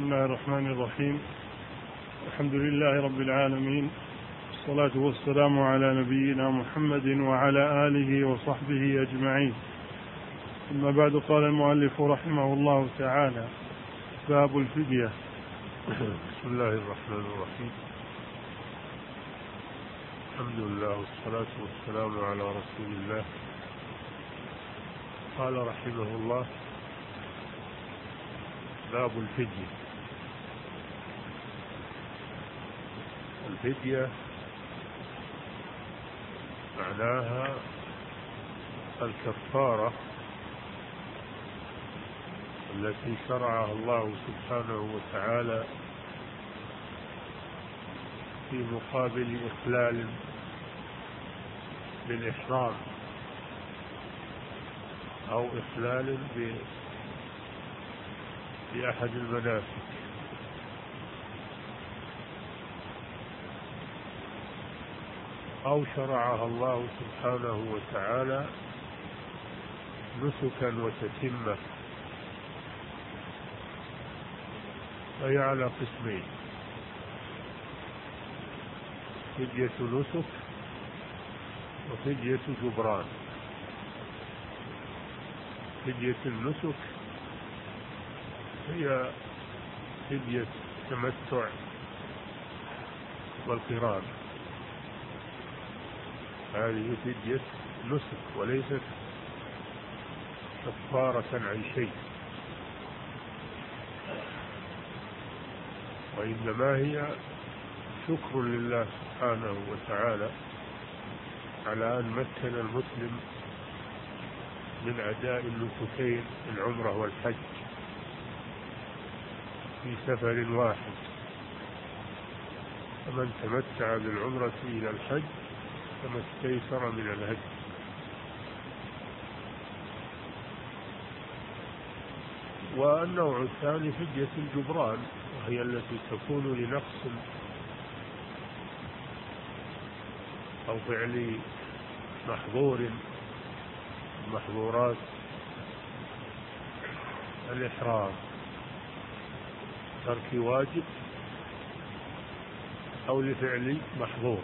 بسم الله الرحمن الرحيم. الحمد لله رب العالمين، والصلاة والسلام على نبينا محمد وعلى آله وصحبه أجمعين. ثم بعد، قال المؤلف رحمه الله تعالى: باب الفدية. بسم الله الرحمن الرحيم. الحمد لله والصلاة والسلام على رسول الله. قال رحمه الله: باب الفدية. الفدية معناها الكفارة التي شرعها الله سبحانه وتعالى في مقابل إخلال بالإحرام أو إخلال بأحد المناسك، أو شرعها الله سبحانه وتعالى نسكا وتتمة، فهي على قسمين: فدية نسك وفدية جبران. فدية النسك هي فدية التمتع والقران، هذه فدية نسك وليست كفارة عن شيء، وإنما هي شكر لله سبحانه وتعالى على أن مكن المسلم من أداء النسكين، العمرة والحج، في سفر واحد. فمن تمتع بالعمرة إلى الحج فما استيسر من الهدي. والنوع الثاني فدية الجبران، وهي التي تكون لنقص أو فعل محظور من محظورات الإحرام، ترك واجب أو لفعل محظور،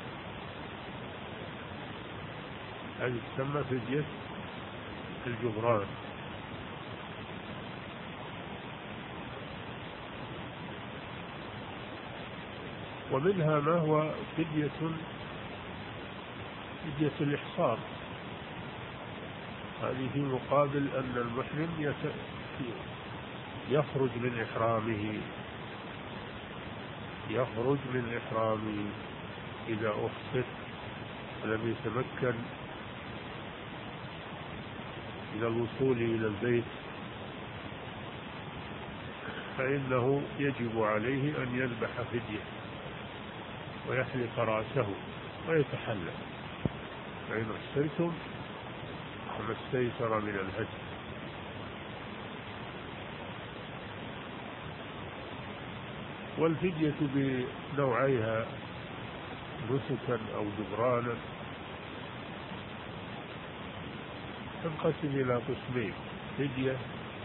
هذه تسمى فدية الجبران. ومنها ما هو فدية الإحصار، هذه في مقابل أن المحرم يخرج من إحرامه إذا أخطئ ولم يتمكن من الوصول إلى البيت، فإنه يجب عليه أن يذبح فدية ويحلق رأسه ويتحلل، فإن احصرتم فما استيسر من الهدي. والفدية بنوعيها نسكا أو جبرانا تنقسم إلى قسمين: فدية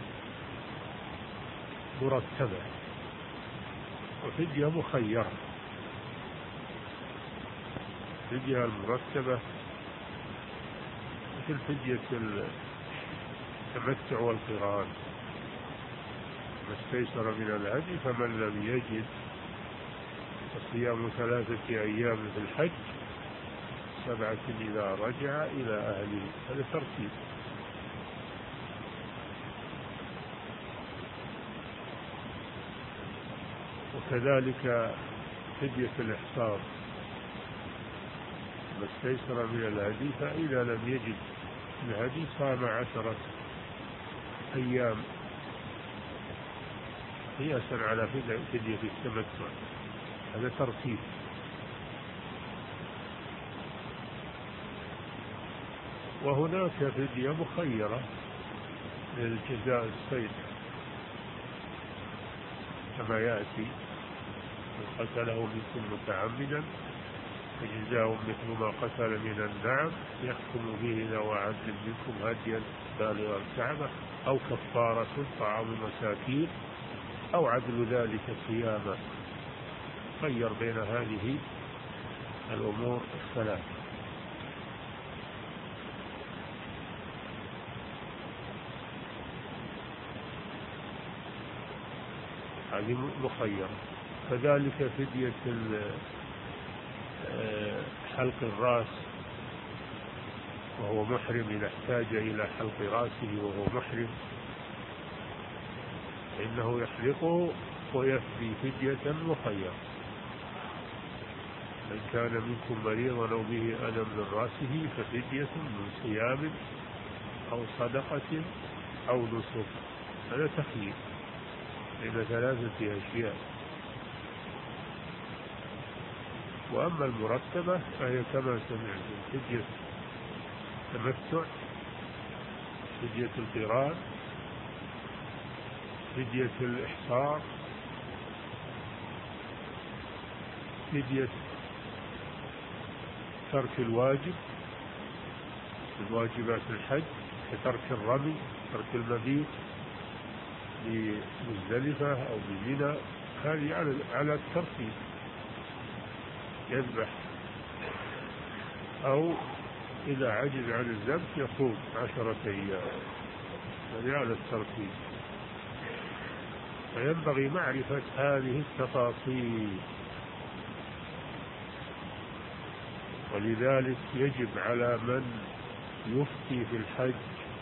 مرتبة وفدية مخيرة. الفدية المرتبة مثل فدية التمتع والقران، ما استيسر من الهدي، فمن لم يجد فصيام 3 أيام في الحج 7 إذا رجع إلى أهله. هذا ترتيب. وكذلك فدية الإحصار، ما استيسر من الهدي، فإذا لم يجد الهدي صام 10 أيام قياسا على فدية التمتع. هذا ترتيب. وهناك فدية مخيرة للجزاء الصيد كما يأتي: من قتله منكم متعمدا فجزاء مثل ما قتل من النعم يحكم به ذو عدل منكم هديا بالغ الكعبة أو كفارة طعام مساكين أو عدل ذلك صياما. خير بين هذه الأمور الثلاث. هذه مخيرة. كذلك فدية حلق الرأس وهو محرم، إذا احتاج إلى حلق رأسه وهو محرم فإنه يحلقه ويفدي فدية مخيرة. من كان منكم مريضا أو به أذى من رأسه ففدية من صيام أو صدقة أو نسك. هذا تخيير بين ثلاثة أشياء. وأما المرتبة فهي كما سمعتم: فدية التمتع، فدية القران، فدية الإحصار، فدية ترك الواجب من واجبات الحج كترك الرمي، ترك المبيت بمزدلفة أو بمنى. هذه على الترتيب، يذبح، أو إذا عجز عن الذبح يصوم 10 أيام. هذه على الترتيب. فينبغي معرفة هذه التفاصيل، ولذلك يجب على من يفتي في الحج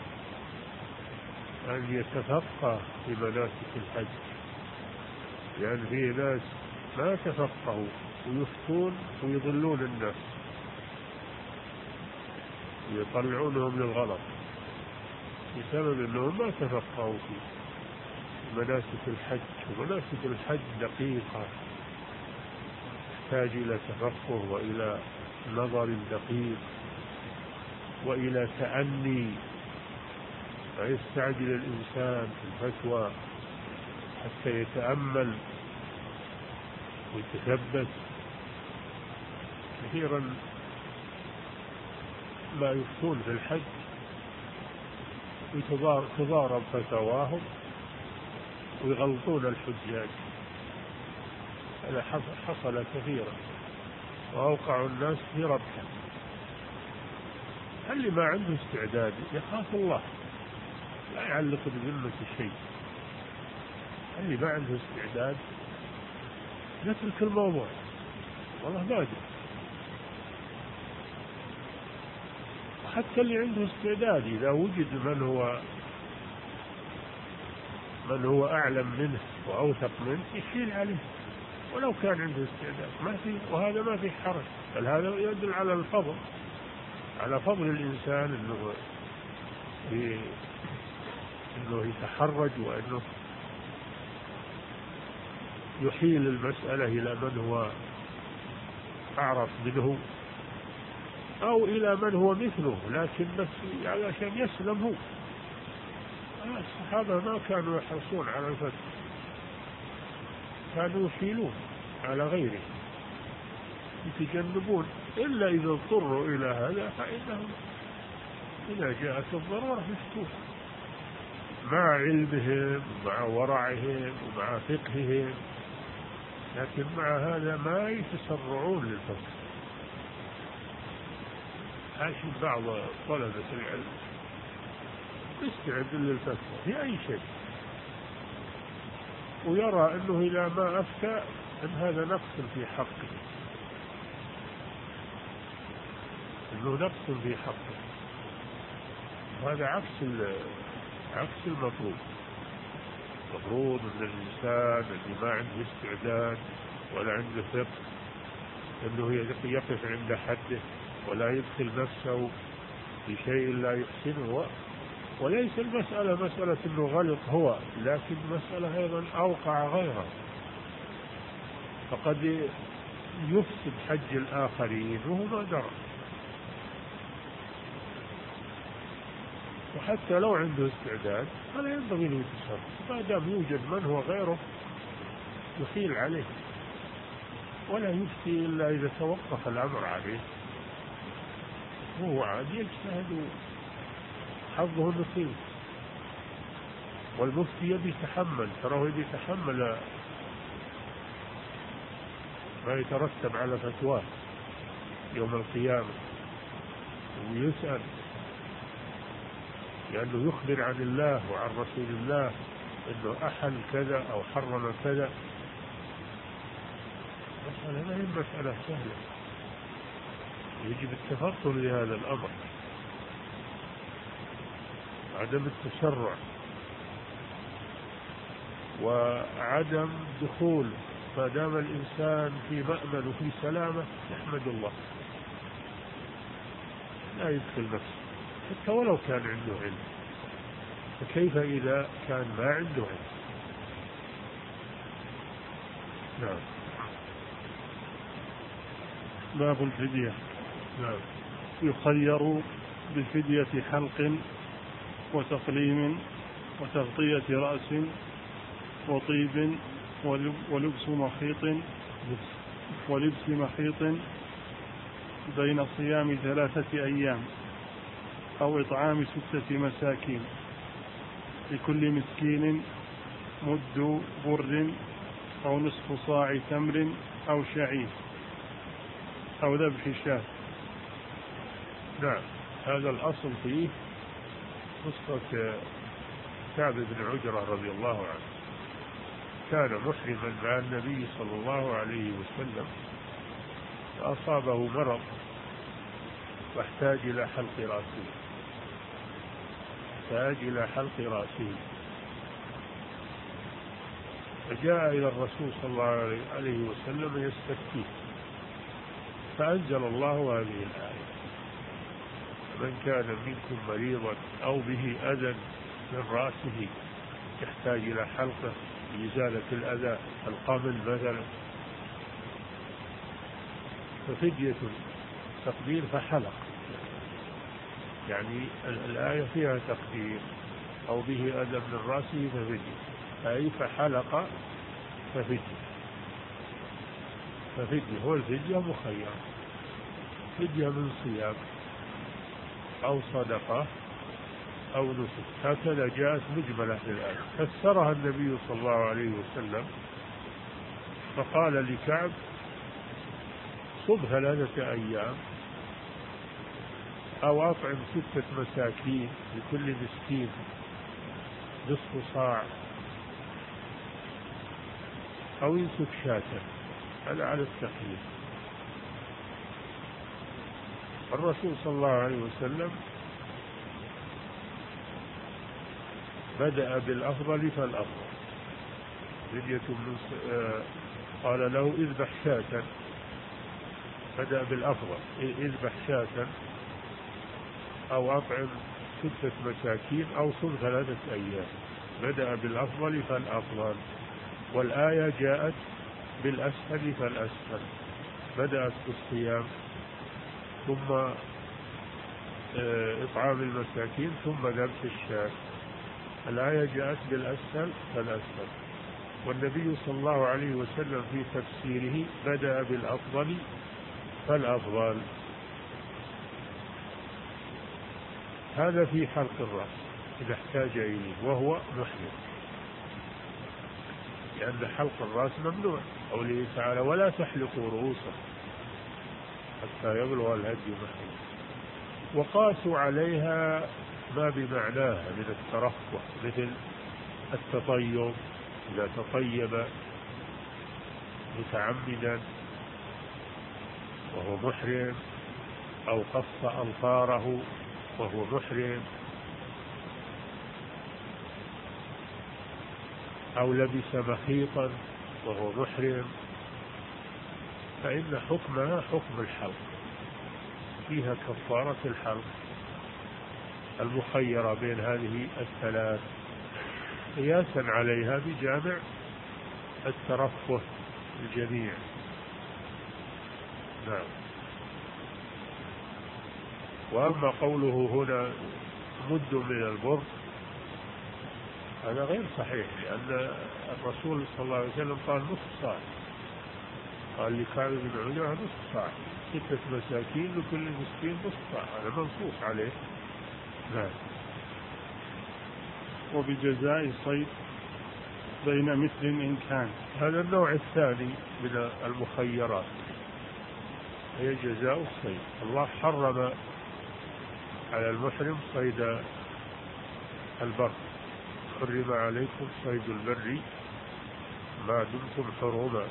أن يتفقه في مناسك الحج، لأن فيه ناس ما تفقهوا ويفتون ويضلون الناس ويطلعونهم للغلط بسبب أنهم ما تفقهوا في مناسك الحج. ومناسك الحج دقيقة، تحتاج إلى تفقه وإلى نظر دقيق وإلى تأني. فيستعجل الإنسان في الفتوى حتى يتأمل ويتثبت. كثيرا ما يفتون في الحج وتضارب فتواهم ويغلطون الحجاج. هذا حصل كثيرا وأوقعوا الناس في ربحه. اللي ما عنده استعداد يخاف الله، لا يعلق بذمة شيء. اللي ما عنده استعداد يترك الموضوع، والله ما أدري. وحتى اللي عنده استعداد إذا وجد من هو أعلم منه وأوثق منه يشيل عليه ولو كان عنده استعداد، ما في. وهذا ما في حرج، بل هذا يدل على الفضل، على فضل الإنسان إنه يتحرج وإنه يحيل المسألة إلى من هو أعرف منه أو إلى من هو مثله، لكن بس عشان يسلم هو. الصحابة ما كانوا يحرصون على الفتح، كانوا يحيلون على غيره، يتجنبون إلا إذا اضطروا إلى هذا، فإنهم إذا جاءت الضرورة يفتون مع علمهم ومع ورعهم ومع فقههم. لكن مع هذا ما يتسرعون للفتح. عاشوا بعض طلبة العلم يستعد للفتح في أي شيء ويرى أنه إذا ما أفتى أن هذا نقص في حقه، أنه نقص في حقه. وهذا عكس المطلوب. المفروض أن الإنسان اللي ما عنده استعداد ولا عنده فقه أنه يقف عند حده ولا يدخل نفسه في شيء لا يحسنه. وليس المسألة مسألة أنه غلط هو، لكن مسألة أيضا أوقع غيره، فقد يفسد حج الآخرين وهو ما درى. وحتى لو عنده استعداد فلا ينبغي له يتصرف ما دام يوجد من هو غيره يحيل عليه، ولا يفتي إلا إذا توقف الأمر عليه. هو عاد يجتهد حظه نصيب. والمفتي يبي يتحمل، تراه يبي يتحمل ما يترتب على فتواه يوم القيامة، ويسأل لأنه يخبر عن الله وعن رسول الله أنه أحل كذا أو حرم كذا. مسألة ما هي مسألة سهلة، يجب التفطن لهذا الأمر، عدم التسرع وعدم دخول. ما دام الإنسان في مأمن وفي سلامة يحمد الله، لا يدخل نفسه حتى ولو كان عنده علم، فكيف إذا كان ما عنده علم؟ نعم. باب الفدية. نعم. يخير بفدية حلق وتقليم وتغطية رأس وطيب ولبس مخيط بين صيام 3 أيام أو إطعام 6 مساكين، لكل مسكين مد بر أو نصف صاع تمر أو شعير أو ذبح شاة. نعم. هذا الأصل فيه قصة كعب بن عجرة رضي الله عنه، كان محرما مع النبي صلى الله عليه وسلم، فأصابه مرض واحتاج إلى حلق رأسه، فجاء إلى الرسول صلى الله عليه وسلم يستفتيه، فأنزل الله هذه الآية: من كان منكم مريضا أو به أذى من رأسه يحتاج إلى حلقه لإزالة الأذى، القمل مثلا، ففدية تقدير فحلق، يعني الآية فيها تقدير، أو به أذى من رأسه ففدية، أي فحلق ففدية. هو الفدية مخير، فدية من صيام أو صدقة أو نسك، هكذا جاءت مجملة للآية. فسرها النبي صلى الله عليه وسلم فقال لكعب: صب 3 أيام أو أطعم 6 مساكين، لكل مسكين نصف صاع، أو ينسك شاة. هذا على التخيير. الرسول صلى الله عليه وسلم بدأ بالأفضل فالأفضل، قال له: اذبح شاة. بدأ بالأفضل: اذبح شاة أو أطعم 6 مساكين أو صم 3 أيام. بدأ بالأفضل فالأفضل، والآية جاءت بالأسهل فالأسهل، بدأت بالصيام ثم إطعام المساكين ثم ذبح الشاة. الآية جاءت بالأسهل فالأسهل، والنبي صلى الله عليه وسلم في تفسيره بدأ بالأفضل فالأفضل. هذا في حلق الرأس إذا احتاج إليه وهو محرم، لأن حلق الرأس ممنوع، قوله تعالى: ولا تحلقوا رؤوسكم حتى يبلغ الهدي محله. وقاسوا عليها ما بمعناها من الترفه، مثل التطيب إذا تطيب متعمدا وهو محرم، أو قص أظفاره وهو محرم، أو لبس مخيطا وهو محرم، فإن حكمها حكم الحلق، فيها كفارة الحلق المخيرة بين هذه الثلاث، قياسا عليها بجامع الترفه الجميع. نعم. وأما قوله هنا مد من البر، هذا غير صحيح، لأن الرسول صلى الله عليه وسلم قال نصف صاع، قال لكعب بن عجرة نصف صاع، 6 مساكين لكل مسكين نصف صاع، هذا منصوص عليه. نعم. وبجزاء صيد بين مثل إن كان. هذا النوع الثاني من المخيرات هي جزاء الصيد. الله حرم على المحرم صيد البر، حرم عليكم صيد البر ما دمتم حرما،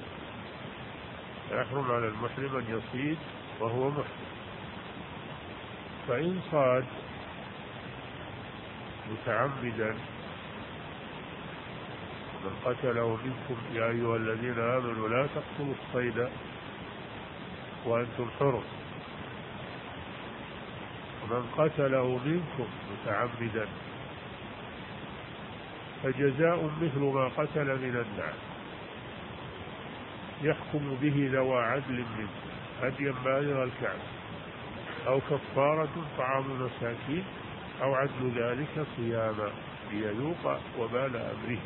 يحرم على المحرم أن يصيد وهو محرم. فإن صاد متعمدا من قتله منكم يا أيها الذين آمنوا لا تقتلوا الصيد وأنتم حرم، ومن قتله منكم متعمدا فجزاء مثل ما قتل من النعم، يحكم به ذوى عدل منكم هديا بالغ الكعبة أو كفارة طعام مساكين أو عدل ذلك صياما ليذوق وبال أمره.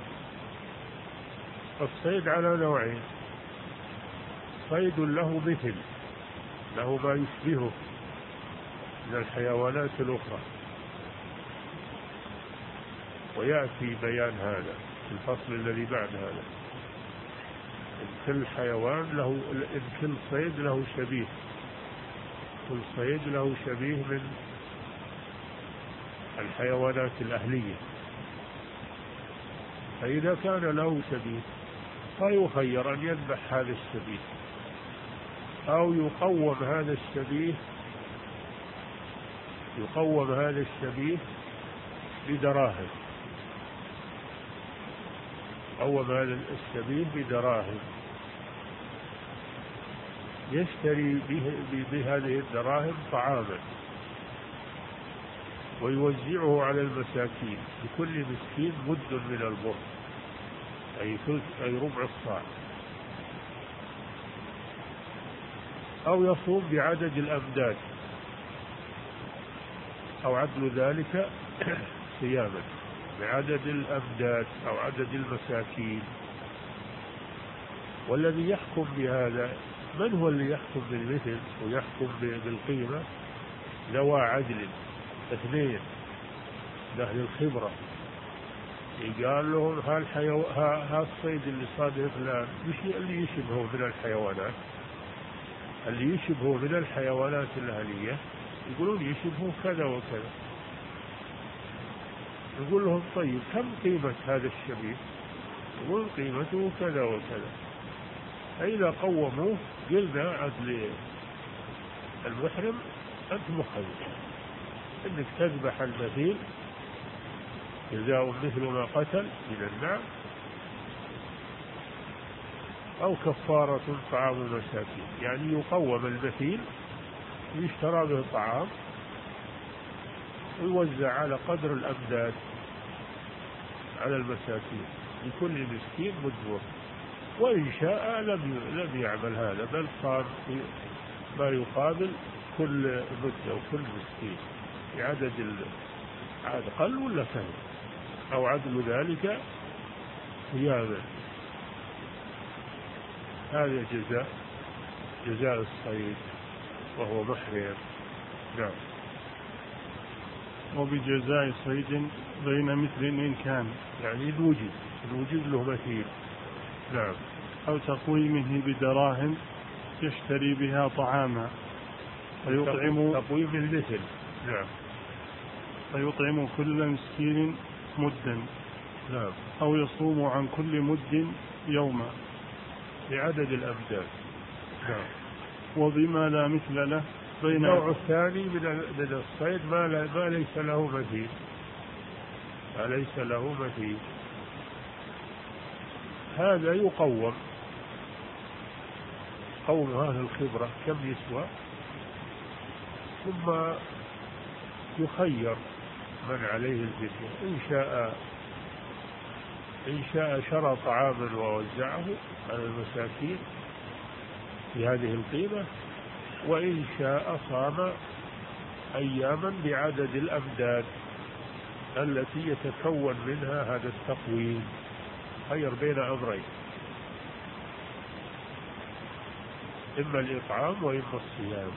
الصيد على نوعين: صيد له مثل، له ما يشبهه من الحيوانات الأخرى، ويأتي بيان هذا في الفصل الذي بعد هذا. كل حيوان له، كل صيد له شبيه، كل صيد له شبيه من الحيوانات الأهلية. فإذا كان له شبيه فيخير أن يذبح هذا الشبيه أو يقوم هذا الشبيه، يقوم هذا الشبيه بدراهم، قوم هذا الشبيه بدراهم يشتري بهذه الدراهم طعاما ويوزعه على المساكين، لكل مسكين مد من البر أي ربع الصاع، أو يصوم بعدد الأمداد أو عدل ذلك صياما بعدد الأمداد أو عدد المساكين. والذي يحكم بهذا من هو اللي يحكم بالمثل ويحكم بالقيمة؟ ذوى عدل، اثنين لأهل الخبرة، قال لهم ها الصيد اللي صاده فلان مش اللي يشبهه من الحيوانات، اللي يشبهه من الحيوانات الأهلية يقولون يشبهه كذا وكذا. يقول لهم طيب كم قيمة هذا الشبيه؟ يقول قيمته كذا وكذا. فإذا قوموه قلنا عدل المحرم أنت مخير إنك تذبح المثيل جزاء مثل ما قتل من النعم أو كفارة طعام مساكين، يعني يقوم المثيل يشترى به طعام ويوزع على قدر الأمداد على المساكين، لكل مسكين مد. وإن شاء لم يعمل هذا، بل صار ما يقابل كل مدة وكل مسكين بعدد عاد قل ولا كثر أو عدل ذلك صياما. هذا جزاء الصيد وهو محرم. نعم. وبجزاء صيد بين مثل إن كان، يعني الوجود له مثيل. نعم. أو تقويمه بدراهم يشتري بها طعاما فيطعم تقويم المثل. نعم. فيطعم كل مسكين مدا. نعم. أو يصوم عن كل مد يوما بعدد الأمداد. نعم. وبما لا مثل له بين. النوع الثاني من الصيد ما ليس له مثيل، ما ليس له مثيل، هذا يقوم أهل الخبرة كم يسوى، ثم يخير من عليه الفدية، إن شاء شرى طعاما ووزعه على المساكين بهذه القيمة، وإن شاء صام أياما بعدد الأمداد التي يتكون منها هذا التقويم. خير بين أمرين، إما الإطعام وإما الصيام،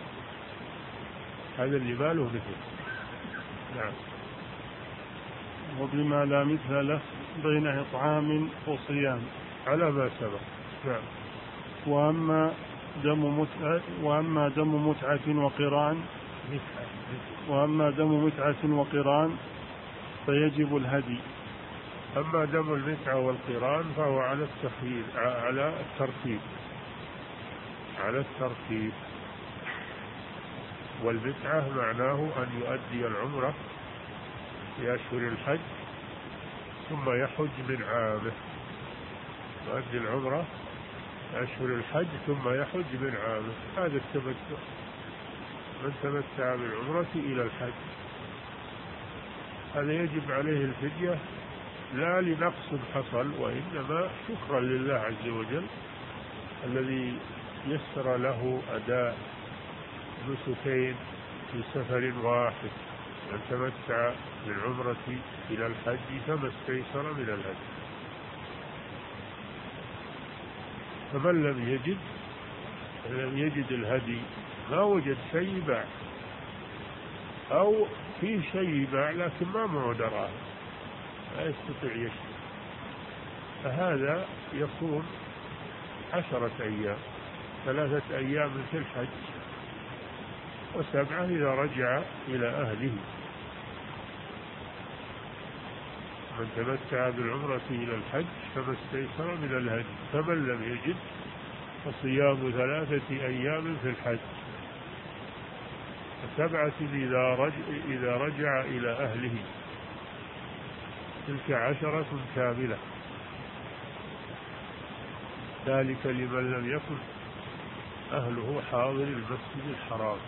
هذا اللي ما له مثل. نعم. وبما لا مثل له بين إطعام وصيام على ما سبق. نعم. وأما دم متعة وقران فيجب الهدي. أما دم المتعة والقران فهو على التخيير، على الترتيب. والمتعة معناه أن يؤدي العمرة في أشهر الحج ثم يحج من عامه، يؤدي العمرة في أشهر الحج ثم يحج من عامه، هذا التمتع. من تمتع بالعمرة إلى الحج هذا يجب عليه الفدية، لا لنقص حصل وإنما شكرا لله عز وجل الذي يسر له أداء نسكين في سفر واحد. من تمتع بالعمرة إلى الحج فما استيسر من الهدي. فمن لم يجد الهدي، ما وجد شيء يباع أو فيه شيء يباع لكن ما معه دراهم، لا يستطيع يشتري، فهذا يصوم 10 أيام، 3 أيام في الحج و7 إذا رجع إلى أهله. من تمتع بالعمرة إلى الحج فما استيسر من الهدي. فمن لم يجد فصيام 3 أيام في الحج و7 إذا رجع إلى أهله، تلك 10 كاملة. ذلك لمن لم يكن أهله حاضر المسجد الحرام.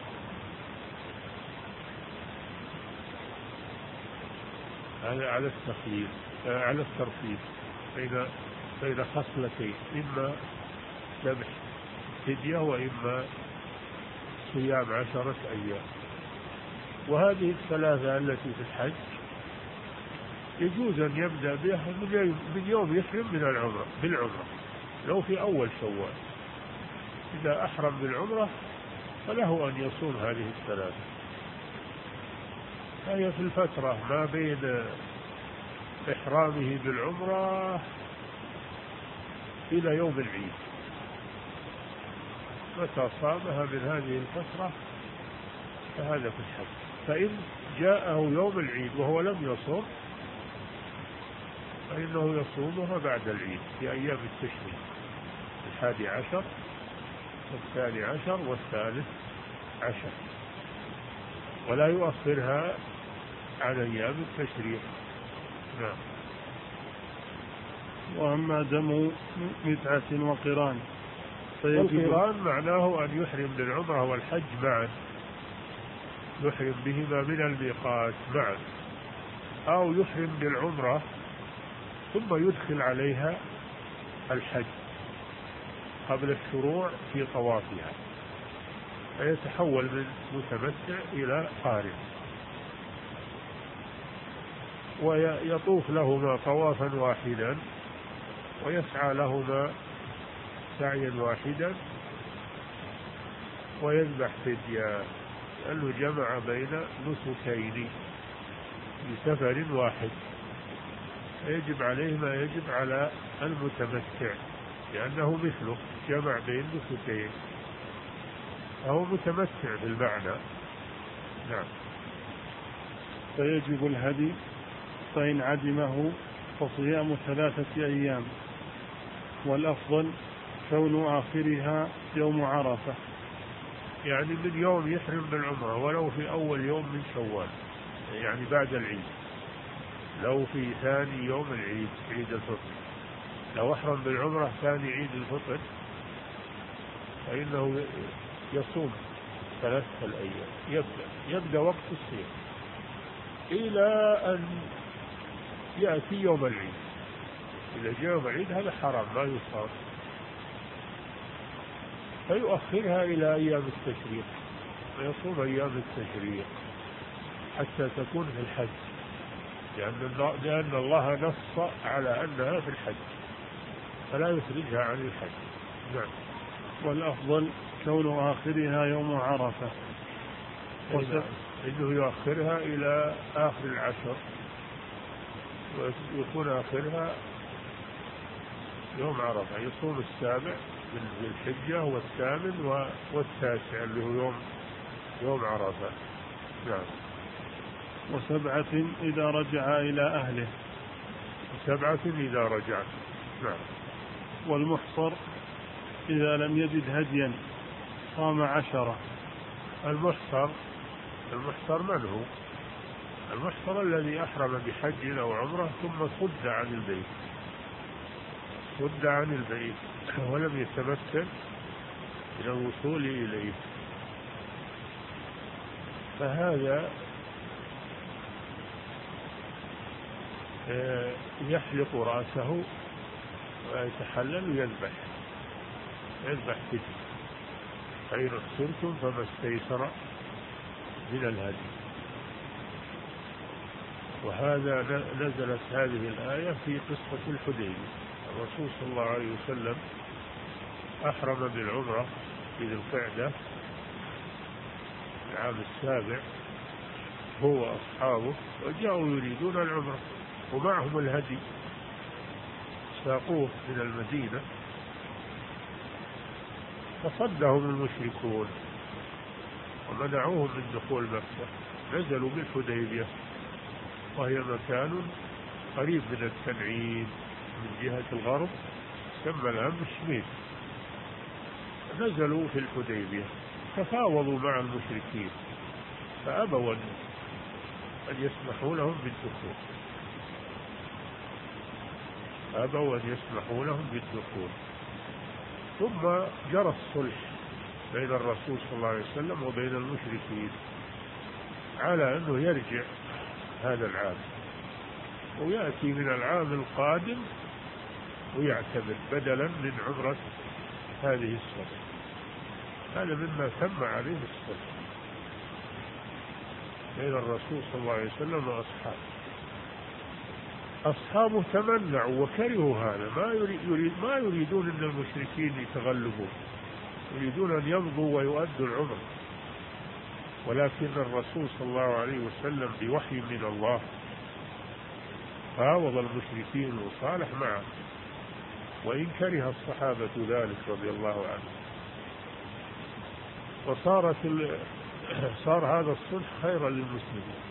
هذا على التخيير، على الترتيب بين خصلتين، إما ذبح فدية وإما صيام 10 أيام. وهذه الثلاثة التي في الحج يجوز أن يبدأ بها من يوم يحرم بالعمرة لو في أول شوال. إذا أحرم بالعمرة فله أن يصوم هذه الثلاثة. هي في الفترة ما بين إحرامه بالعمرة إلى يوم العيد، متى صامها من هذه الفترة فهذا في الحج. فإن جاءه يوم العيد وهو لم يصوم فإنه يصومها بعد العيد في أيام التشريق، 11 و12 و13، ولا يؤخرها عن أيام التشريق. نعم. وأما دم متعة وقران والقران معناه أن يحرم بالعمرة والحج معا، يحرم بهما من الميقات معا، أو يحرم بالعمرة ثم يدخل عليها الحج قبل الشروع في طوافها، فيتحول من متمتع إلى قارن، ويطوف لهما طوافا واحدا ويسعى لهما سعيا واحدا ويذبح فدية، لأنه جمع بين نسكين بسفر واحد، فيجب عليه ما يجب على المتمتع لأنه مثله جمع بين نسكين، فهو متمتع بالمعنى. نعم. فيجب الهدي، فإن عدمه فصيام 3 أيام، والأفضل كون آخرها يوم عرفة. يعني من يوم يحرم بالعمرة ولو في أول يوم من شوال، يعني بعد العيد، لو في ثاني يوم العيد، عيد الفطر، لو أحرم بالعمرة ثاني عيد الفطر فإنه يصوم 3 أيام، يبدأ وقت الصيام إلى أن يأتي يوم العيد. إذا جاء يوم العيد هذا حرام لا يصام، فيؤخرها إلى أيام التشريق، ويصوم أيام التشريق حتى تكون في الحج، لأن الله نص على أنها في الحج فلا يخرجها عن الحج. نعم. والأفضل كون آخرها يوم عرفة، إنه يؤخرها إلى آخر العشر ويكون آخرها يوم عرفة. يصوم السابع من ذي الحجة والثامن والتاسع اللي هو يوم عرفة. نعم. وسبعة إذا رجع إلى أهله. وسبعة إذا رجع. نعم. والمحصر إذا لم يجد هديا صام 10. المحصر من هو؟ المحصر الذي أحرم بحج أو عمرة ثم صد عن البيت ولم يتمكن من الوصول إليه، فهذا يحلق رأسه ويتحلل ويذبح فدية، فإن احصرتم فما استيسر من الهدي. وهذا نزلت هذه الآية في قصة الحديبية. الرسول صلى الله عليه وسلم أحرم بالعمرة في ذي القعدة العام السابع هو وأصحابه، وجاءوا يريدون العمرة ومعهم الهدي، ساقوه من المدينة فصدهم المشركون ومنعوهم من دخول مكة. نزلوا بالحديبية وهي مكان قريب من التنعيم من جهة الغرب، سمى الآن الشميس. نزلوا في الحديبية تفاوضوا مع المشركين فأبوا أن يسمحوا لهم بالدخول. ثم جرى الصلح بين الرسول صلى الله عليه وسلم وبين المشركين على أنه يرجع هذا العام ويأتي من العام القادم ويعتمر بدلا من عمرة هذه السنة. هذا مما تم عليه الصلح بين الرسول صلى الله عليه وسلم وأصحابه. أصحابه تمنعوا وكرهوا هذا، ما يريدون أن المشركين يتغلبوا، يريدون أن يمضوا ويؤدوا العمر. ولكن الرسول صلى الله عليه وسلم بوحي من الله فاوض المشركين وصالح معه، وإن كره الصحابة ذلك رضي الله عنهم. صار هذا الصلح خيرا للمسلمين،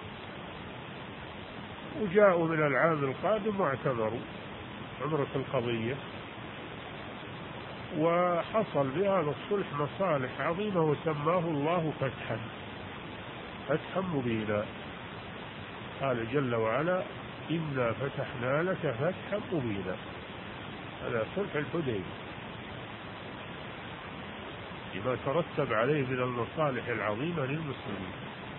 وجاءوا من العام القادم واعتبروا عمرة القضية، وحصل بهذا الصلح مصالح عظيمة وسماه الله فتحا مبينا. قال جل وعلا: إنا فتحنا لك فتحا مبينا. هذا صلح الحديبية لما ترتب عليه من المصالح العظيمة للمسلمين.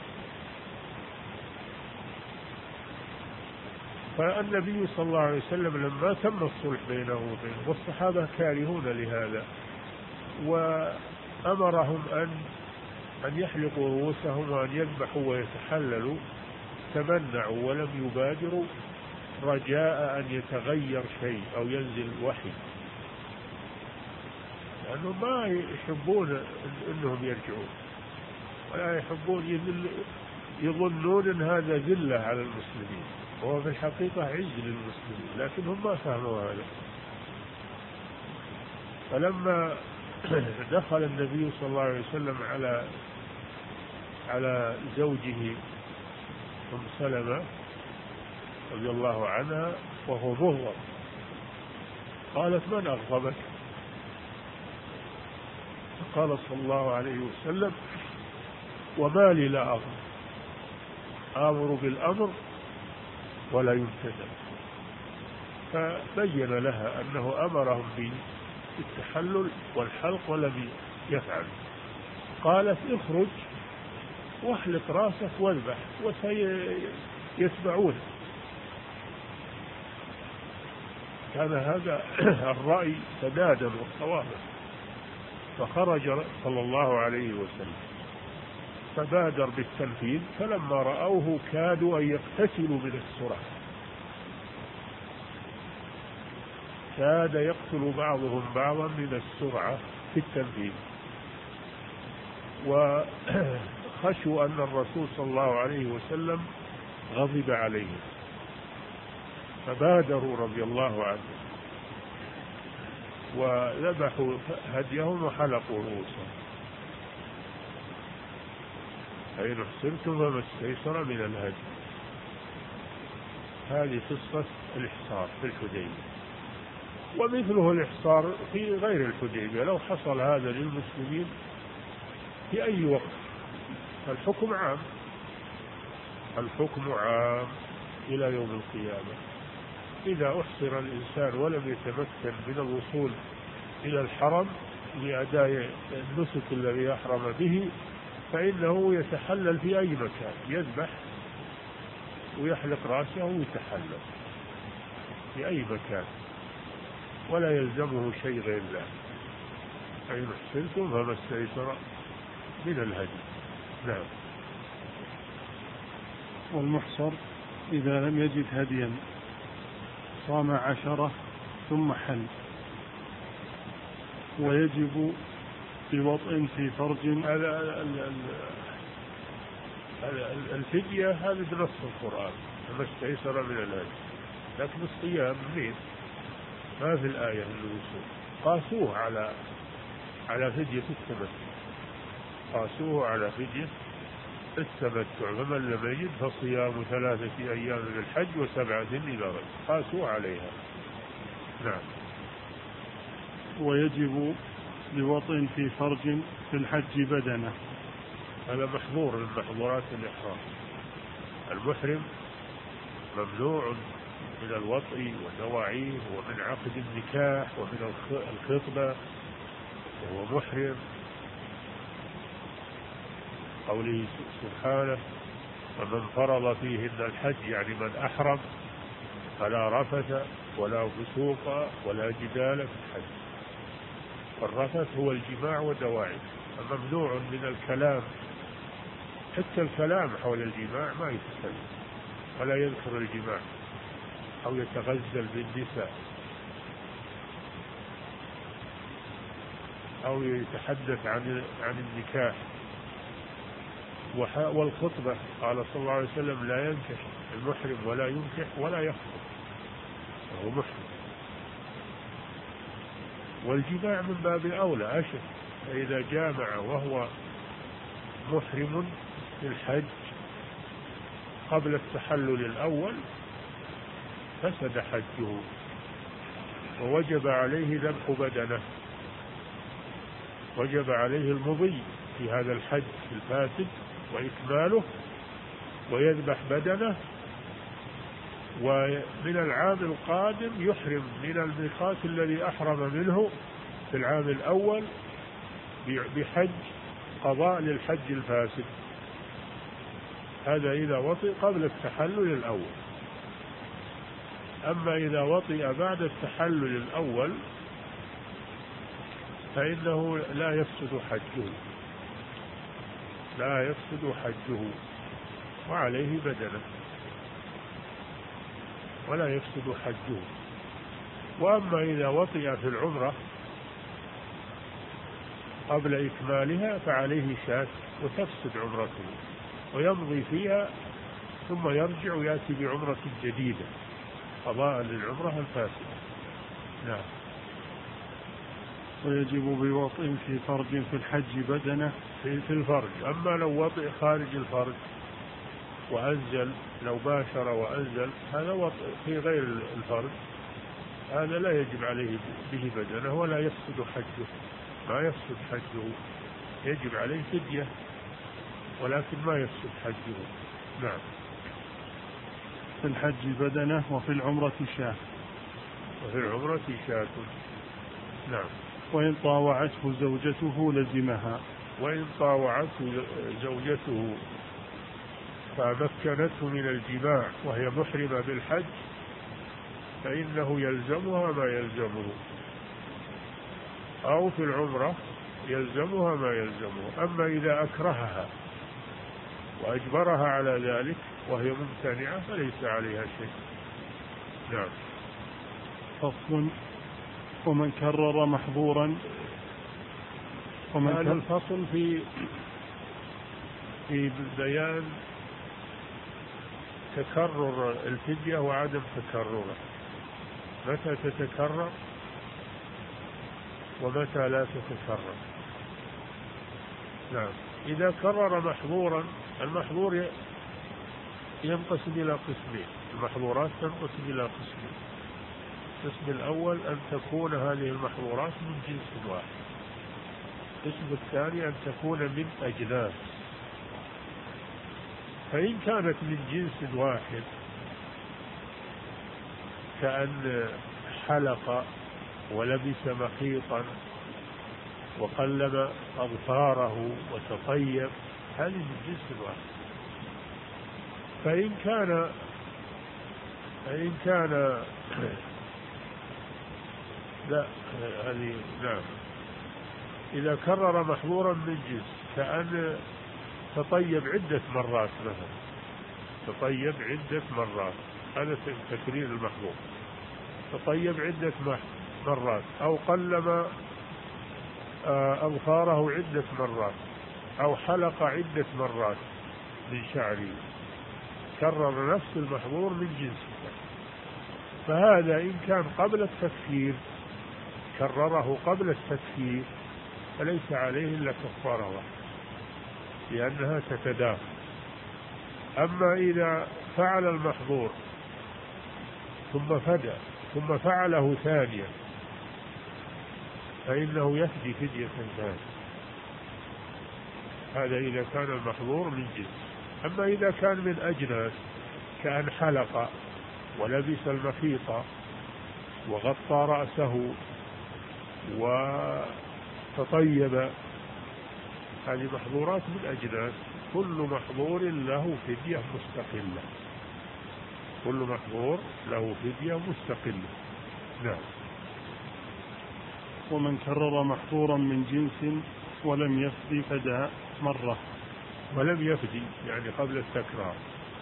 فالنبي صلى الله عليه وسلم لما تم الصلح بينه وبينه والصحابة كارهون لهذا، وأمرهم أن يحلقوا رؤوسهم وأن يذبحوا ويتحللوا، تمنعوا ولم يبادروا رجاء أن يتغير شيء أو ينزل وحي، لأنهم ما يحبون أنهم يرجعون ولا يحبون، يظنون أن هذا ذلة على المسلمين، وهو في الحقيقة عز للمسلمين، لكن هم ما فهموا هذا. فلما دخل النبي صلى الله عليه وسلم على زوجه أم سلمة رضي الله عنها وهو مغضب، قالت: من أغضبك؟ فقال صلى الله عليه وسلم: وما لي لا أغضب، آمر بالأمر ولا يمتثل. فبين لها أنه أمرهم بالتحلل والحلق ولم يفعل. قالت: اخرج واحلق راسك واذبح وسيتبعون. كان هذا الرأي سدادا وصوابا، فخرج صلى الله عليه وسلم فبادر بالتنفيذ، فلما رأوه كادوا أن يقتتلوا من السرعة، كاد يقتل بعضهم بعضا من السرعة في التنفيذ، وخشوا أن الرسول صلى الله عليه وسلم غضب عليهم، فبادروا رضي الله عنهم وذبحوا هديهم وحلقوا رؤوسهم. فإن أحسنتم فما استيسر من الهدي. هذه قصة الإحصار في الحديبية. ومثله الإحصار في غير الحديبية، لو حصل هذا للمسلمين في أي وقت الحكم عام، الحكم عام إلى يوم القيامة. إذا أحصر الإنسان ولم يتمكن من الوصول إلى الحرم لأداء النسك الذي أحرم به، فإنه يتحلل في أي مكان، يذبح ويحلق رأسه ويتحلل في أي مكان ولا يلزمه شيء غير ذلك. فإن أحسنتم فما استيسر من الهدي. نعم. والمحصر إذا لم يجد هديا صام 10 ثم حل، ويجب بوطء في فرج. الفدية هذا بنص القرآن فما استيسر من الهدي، لكن الصيام منين؟ ما في الآية الوصول. قاسوه على فدية التمتع، قاسوه على فدية التمتع. فمن لم يجد فصيام 3 أيام من الحج و7 إذا رجع، قاسوه عليها. نعم. ويجب بوطء في فرج في الحج بدنه. هذا محظور من محظورات الإحرام. المحرم ممنوع من الوطء ودواعيه ومن عقد النكاح ومن الخطبة وهو محرم. قوله سبحانه: ومن فرض فيهن الحج، يعني من أحرم، فلا رفث ولا فسوق ولا جدال في الحج. والرفث هو الجماع ودواعي. فممنوع من الكلام، حتى الكلام حول الجماع ما يتكلم ولا يذكر الجماع أو يتغزل بالنساء أو يتحدث عن النكاح. والخطبة قال صلى الله عليه وسلم: لا ينكح المحرم ولا ينكح ولا يخطب وهو محرم. والجماع من باب أولى أشد، فإذا جامع وهو محرم في الحج قبل التحلل الأول فسد حجه ووجب عليه ذبح بدنه، وجب عليه المضي في هذا الحج الفاسد وإكماله ويذبح بدنه. ومن العام القادم يحرم من الميقات الذي أحرم منه في العام الأول بحج قضاء للحج الفاسد. هذا إذا وطئ قبل التحلل الأول. أما إذا وطئ بعد التحلل الأول فإنه لا يفسد حجه، لا يفسد حجه وعليه بدنه ولا يفسد حجه. وأما إذا وطئ في العمرة قبل إكمالها فعليه شاة وتفسد عمرته ويمضي فيها ثم يرجع ويأتي بعمرة جديدة قضاء للعمرة الفاسدة. نعم. ويجب بوطء في فرج في الحج بدنه في الفرج. أما لو وطئ خارج الفرج وأنزل، لو باشر وأنزل، هذا وطئ في غير الفرج، هذا لا يجب عليه به بدنه ولا يفسد حجه، ما يفسد حجه. يجب عليه فدية ولكن ما يفسد حجه. نعم. في الحج بدنه وفي العمرة شاة. وفي العمرة شاة. نعم. وإن طاوعته زوجته لزمها. وإن طاوعته زوجته فمكنته من الجماع وهي محرمة بالحج فإنه يلزمها ما يلزمه، أو في العمرة يلزمها ما يلزمه. أما إذا أكرهها وأجبرها على ذلك وهي ممتنعة فليس عليها شيء. نعم. فصل. ومن كرر محظورا. هذا الفصل في بيان تكرر الفدية وعدم تكرره، متى تتكرر ومتى لا تتكرر. نعم. إذا كرر محظورا، المحظور ينقسم إلى قسمين، المحظورات تنقسم إلى قسمين. القسم الأول أن تكون هذه المحظورات من جنس واحد. القسم الثاني أن تكون من أجناس. فإن كانت من جنس واحد كأن حلق ولبس مخيطا وقلب أظفاره وتطيب، هذه من جنس واحد. فإن كان لا هذه نعم. إذا كرر محظورا من جنس كأن تطيب عدة مرات مثلا، تطيب عدة مرات، هذا تكرير المحظور. تطيب عدة مرات، أو قلب أظفاره عدة مرات، أو حلق عدة مرات من شعره، كرر نفس المحظور من جنسه. فهذا إن كان قبل التكفير، كرره قبل التكفير، فليس عليه إلا كفارة واحدة لأنها تتداخل. أما إذا فعل المحظور ثم فدى ثم فعله ثانيا فإنه يفدي فدية ثانية. هذا إذا كان المحظور من جنس. أما إذا كان من أجناس كأن حلق ولبس المخيط وغطى رأسه وتطيب، هذه محظورات من أجناس، كل محظور له فدية مستقلة، كل محظور له فدية مستقلة. نعم. ومن كرر محظورا من جنس ولم يفدي فدى مرة. ولم يفدي يعني قبل التكرار،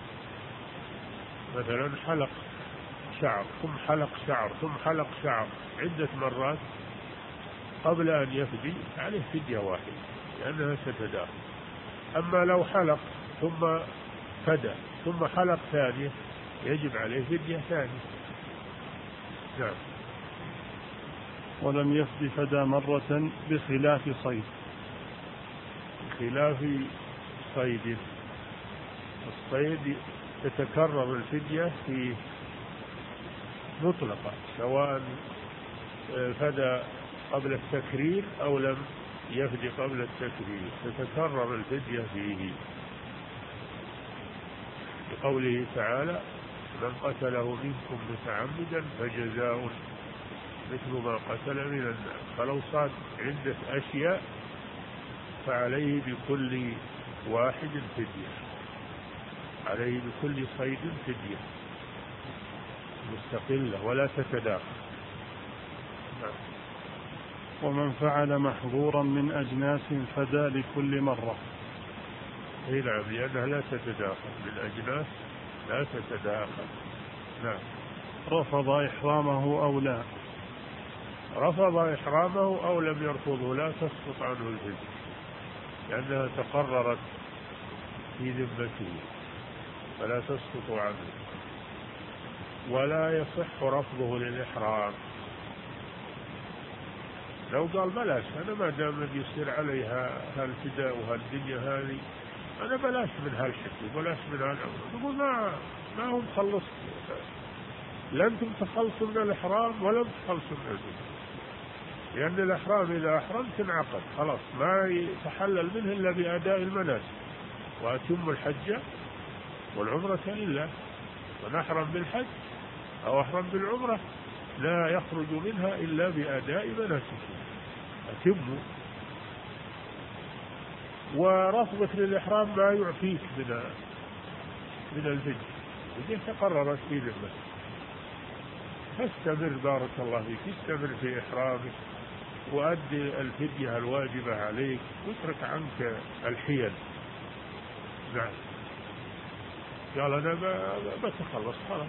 مثلا حلق شعر ثم حلق شعر ثم حلق شعر عدة مرات قبل أن يفدي، عليه فدية واحدة لأنها ستداخل. أما لو حلق ثم فدى ثم حلق ثانية يجب عليه فدية ثانية. نعم. ولم يفدي فدى مرة بخلاف صيد. بخلاف صيد، الصيد تتكرر الفدية في مطلقة، سواء فدى قبل التكرير أو لم يفدي قبل التكرير، تتكرر الفدية فيه، بقوله تعالى: من قتله منكم متعمدا فجزاء مثل ما قتل من الناس. فلو صاد عدة أشياء فعليه بكل واحد فدية، عليه بكل صيد فدية مستقلة ولا تتداخل. ومن فعل محظورا من أجناس فدى لكل مرة. اي نعم، لأنها لا تتداخل، بالأجناس لا تتداخل. نعم. رفض إحرامه أو لا. رفض إحرامه أو لم يرفضه لا تسقط عنه الفدية، لأنها تقررت في ذمته فلا تسقط عنه. ولا يصح رفضه للإحرام. لو قال بلاش أنا ما دام يصير عليها هالفداء وهالدنيا هذه، أنا بلاش من هالحكي بلاش من هالعمر، نقول ما هم خلص، لا أنتم تخلصوا من الإحرام ولا تخلصوا من الفداء، لأن الإحرام إذا أحرمت انعقد خلاص، ما يتحلل منه إلا بأداء المناسك، وأتم الحج والعمرة لله. ونحرم بالحج أو أحرم بالعمرة لا يخرج منها إلا بأداء مناسكه، أتموا. ورفضك للإحرام ما يعفيك من الفدية، الفدية تقررت في ذمتك، فاستمر بارك الله فيك، استمر في إحرامك وأدي الفدية الواجبة عليك واترك عنك الحيل. نعم. قال أنا بتخلص خلاص،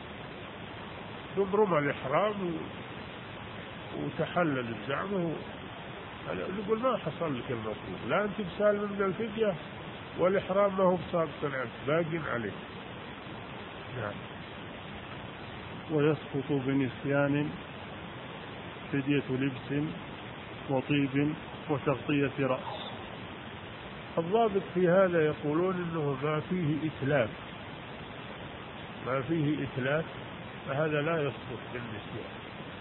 ثم رمى الإحرام وتحلل الزعم، نقول ما حصل لك المطلوب، لا أنت بسالم من الفدية والإحرام ما هو بسابق عنك، باقٍ عليك. نعم. ويسقط بنسيان فدية لبس وطيب وتغطية رأس. الضابط في هذا يقولون إنه ما فيه إتلاف فهذا لا يسقط بالنسيان،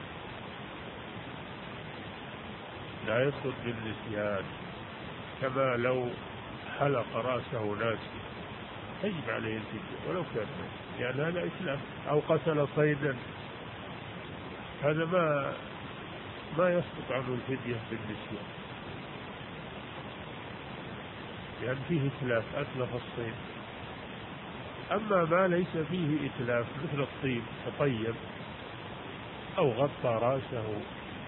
لا يسقط بالنسيان، كما لو حلق رأسه ناسي يجب عليه الفدية ولو كان ناسي، يعني هذا إتلاف. أو قتل صيدا، هذا ما يسقط عنه الفدية بالنسيان، يعني فيه إتلاف، أتلف الصيد. أما ما ليس فيه إتلاف مثل الطيب، تطيب أو غطى رأسه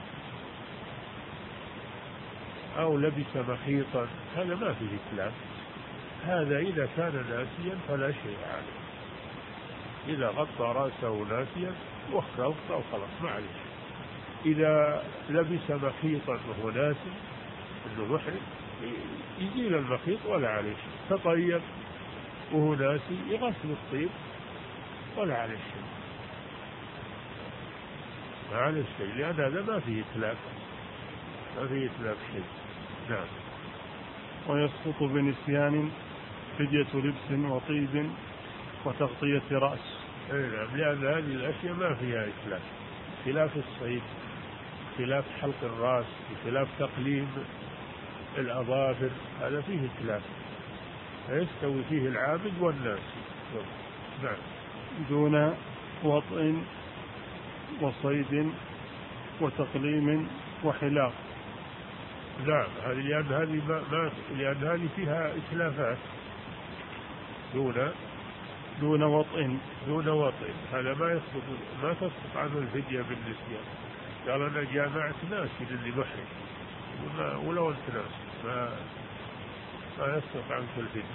أو لبس مخيطا، هذا ما فيه إتلاف، هذا إذا كان ناسيا فلا شيء عليه، إذا غطى رأسه ناسيا وخلاص ما عليه. إذا لبس مخيطا وهو ناسي أنه محرم يزيل المخيط ولا عليه شيء، تطيب وهو ناسي يغسل الطيب ولا عليه شيء، ما عليه شيء، لأن هذا ما فيه إتلاف شيء. نعم. ويسقط بنسيان فدية لبس وطيب وتغطية رأس. نعم، لأن هذه الأشياء ما فيها إتلاف، خلاف الصيد، خلاف حلق الرأس، خلاف تقليم الأظافر، هذا فيه إتلاف فيستوي فيه العابد والناس. نعم. دون وطء وصيد وتقليم وحلاق. نعم، لأن هذه فيها إتلافات. دون وطء هذا ما تسقط عنه الفدية بالنسيان. قال أنا جامعت ناسي للي محرم ولو أنت ناسي ما يسقط عنك الفدية،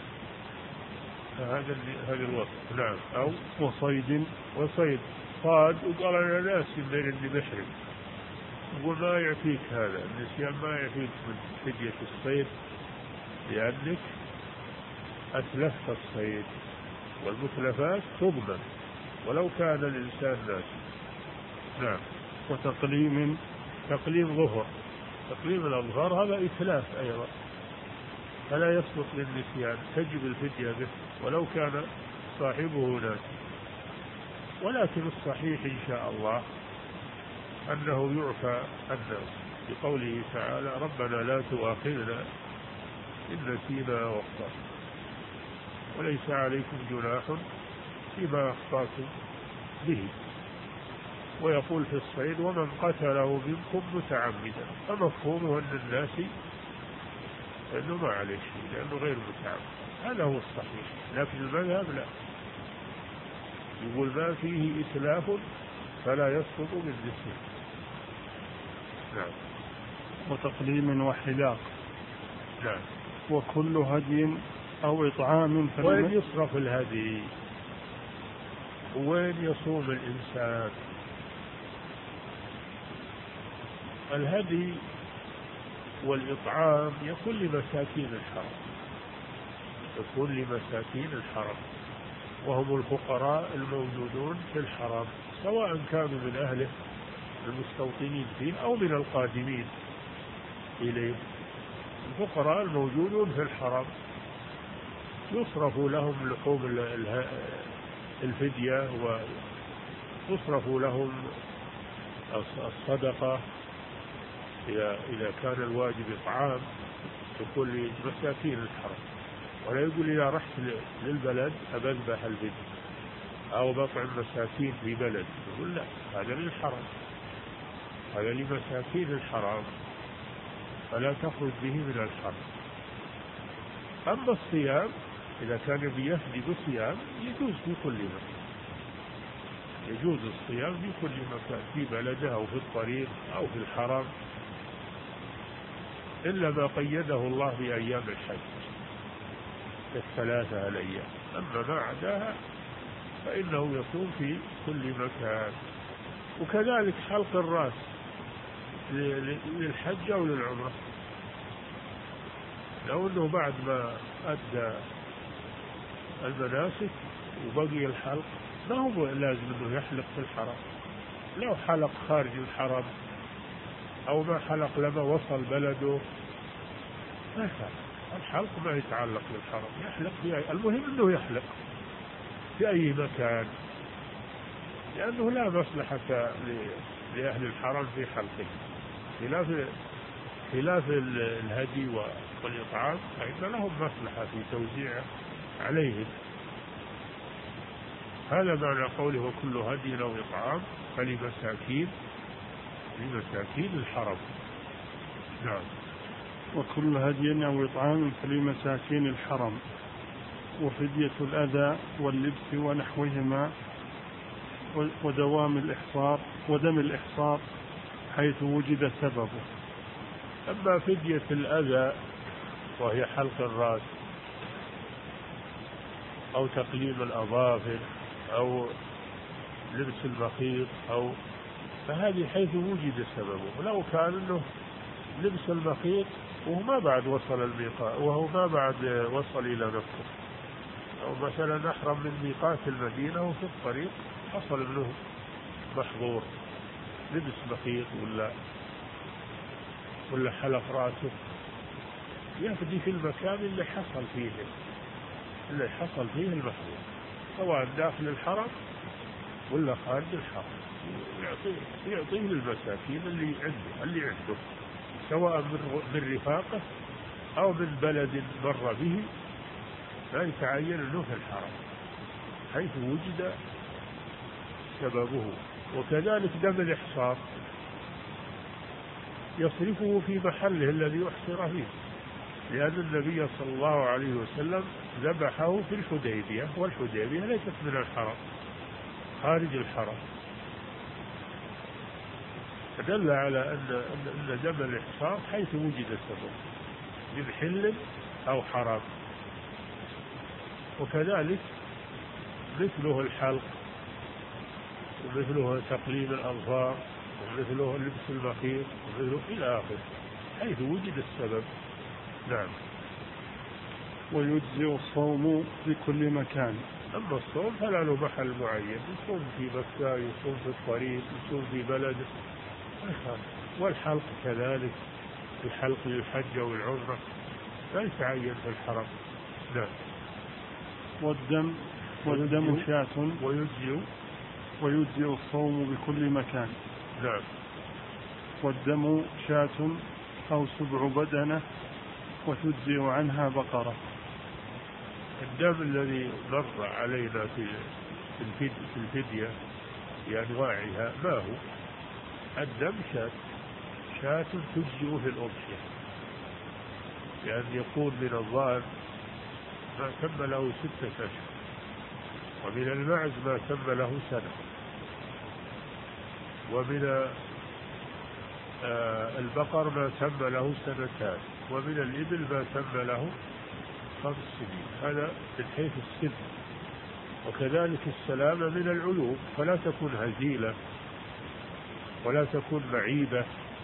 هذا الوطء. نعم. أو وصيد صاد وقال أنا ناسي من اللي محرم، يقول ما يعفيك هذا النسيان، ما يعفيك من فدية الصيد، لأنك أتلفت الصيد، والمتلفات تضمن ولو كان الإنسان ناسي. نعم. وتقليم ظهر، تقليم الأظهار هذا إتلاف أيضا، فلا يسقط للنسيان، تجب الفدية به ولو كان صاحبه ناسي. ولكن الصحيح إن شاء الله أنه يعفى الناس، بقوله تعالى ربنا لا تؤاخذنا إن نسينا واخطأنا وليس عليكم جناح فيما أخطأتم به. ويقول في الصيد ومن قتله منكم متعمدا، فمفهومه أن الناس أنه ما عليه شيء لأنه غير متعمد، هذا هو الصحيح. لكن المذهب لا، يقول ما فيه إتلاف فلا يسقط بالنسيان. نعم. وتقليم وحلاق. نعم. وكل هدي أو إطعام. وين يصرف الهدي؟ وين يصوم الإنسان؟ الهدي والإطعام يكون لمساكين الحرم، وهم الفقراء الموجودون في الحرم، سواء كانوا من أهله المستوطنين فيه أو من القادمين إليه. الفقراء الموجودون في الحرم يصرف لهم لحوم الفدية، ويصرف لهم الصدقة إذا كان الواجب إطعام يكون لمساكين الحرم. ولا يقول إذا رحت للبلد أذبح الفدية أو بطعم مساكين في بلد، يقول لا، هذا للحرم، هذا لمساكين الحرم فلا تخرج به من الحرم. أما الصيام إذا كان بيفدي بصيام يجوز في كل مكان، يجوز الصيام في كل مكان، في بلده أو في الطريق أو في الحرم، إلا ما قيده الله بأيام الحج الثلاثة الأيام، أما ما عداها فإنه يصوم في كل مكان. وكذلك حلق الرأس للحج أو للعمرة، لو أنه بعد ما أدى المناسك وبقي الحلق ما هو لازم أنه يحلق في الحرم. لو حلق خارج الحرم أو ما حلق لما وصل بلده ما يفعل. الحلق ما يتعلق بالحرم، يحلق في المهم أنه يحلق في أي مكان، لأنه لا مصلحة لأهل الحرم في حلقه، خلاف الهدي والإطعام فإن لهم مصلحة في توزيعه عليهم. هذا معنى قوله وكل هدي أو إطعام فلمساكين الحرم. نعم. وكل هدي أو إطعام فلمساكين الحرم وفدية الأذى واللبس ونحوهما ودم الإحصار حيث وجد سببه. أما فدية الأذى وهي حلق الرأس أو تقليم الأظافر أو لبس المخيط فهذه حيث وجد سببه. ولو كان أنه لبس المخيط وهو ما بعد وصل الميقات وهو ما بعد وصل إلى مكة، أو مثلا أحرم من ميقات المدينة وفي الطريق حصل منه محظور لبس مخيط ولا حلق رأسه، يفدي في المكان اللي حصل فيه المحظور، سواء داخل الحرم ولا خارج الحرم، يعطيه للمساكين اللي عنده سواء من رفاقه أو من بلد مر به، لا يتعين أنه في الحرم حيث وجد سببه. وكذلك دم الإحصار يصرفه في محله الذي أحصر فيه، لأن النبي صلى الله عليه وسلم ذبحه في الحديبية، والحديبية ليست من الحرم، خارج الحرم، فدل على أن دم الإحصار حيث وجد السبب من حل أو حرام. وكذلك مثله الحلق ومثله تقليم الأظفار ومثله لبس المخيط ومثله إلى آخره حيث وجد السبب. نعم. ويجزئ الصوم في كل مكان. أما الصوم فلا له محل معين، يصوم في مكة، يصوم في الطريق، يصوم في بلده، والحلق كذلك، الحلق للحج والعمرة لا يتعين في الحرم. نعم. والدم شاة ويجزئ الصوم بكل مكان. نعم. والدم شاة أو سبع بدنة وتجزئ عنها بقرة. الدم الذي مر علينا في الفدية بأنواعها ما هو؟ الدم شاة تجزئ في الأضحية، لأن يكون من الظأن ما تم له 6 أشهر، ومن المعز ما تم له سنة، ومن البقر ما تم له 2 سنين، ومن الإبل ما تم له 5 سنين. هذا من حيث السن. وكذلك السلامة من العيوب، فلا تكون هزيلة ولا تكون معيبة،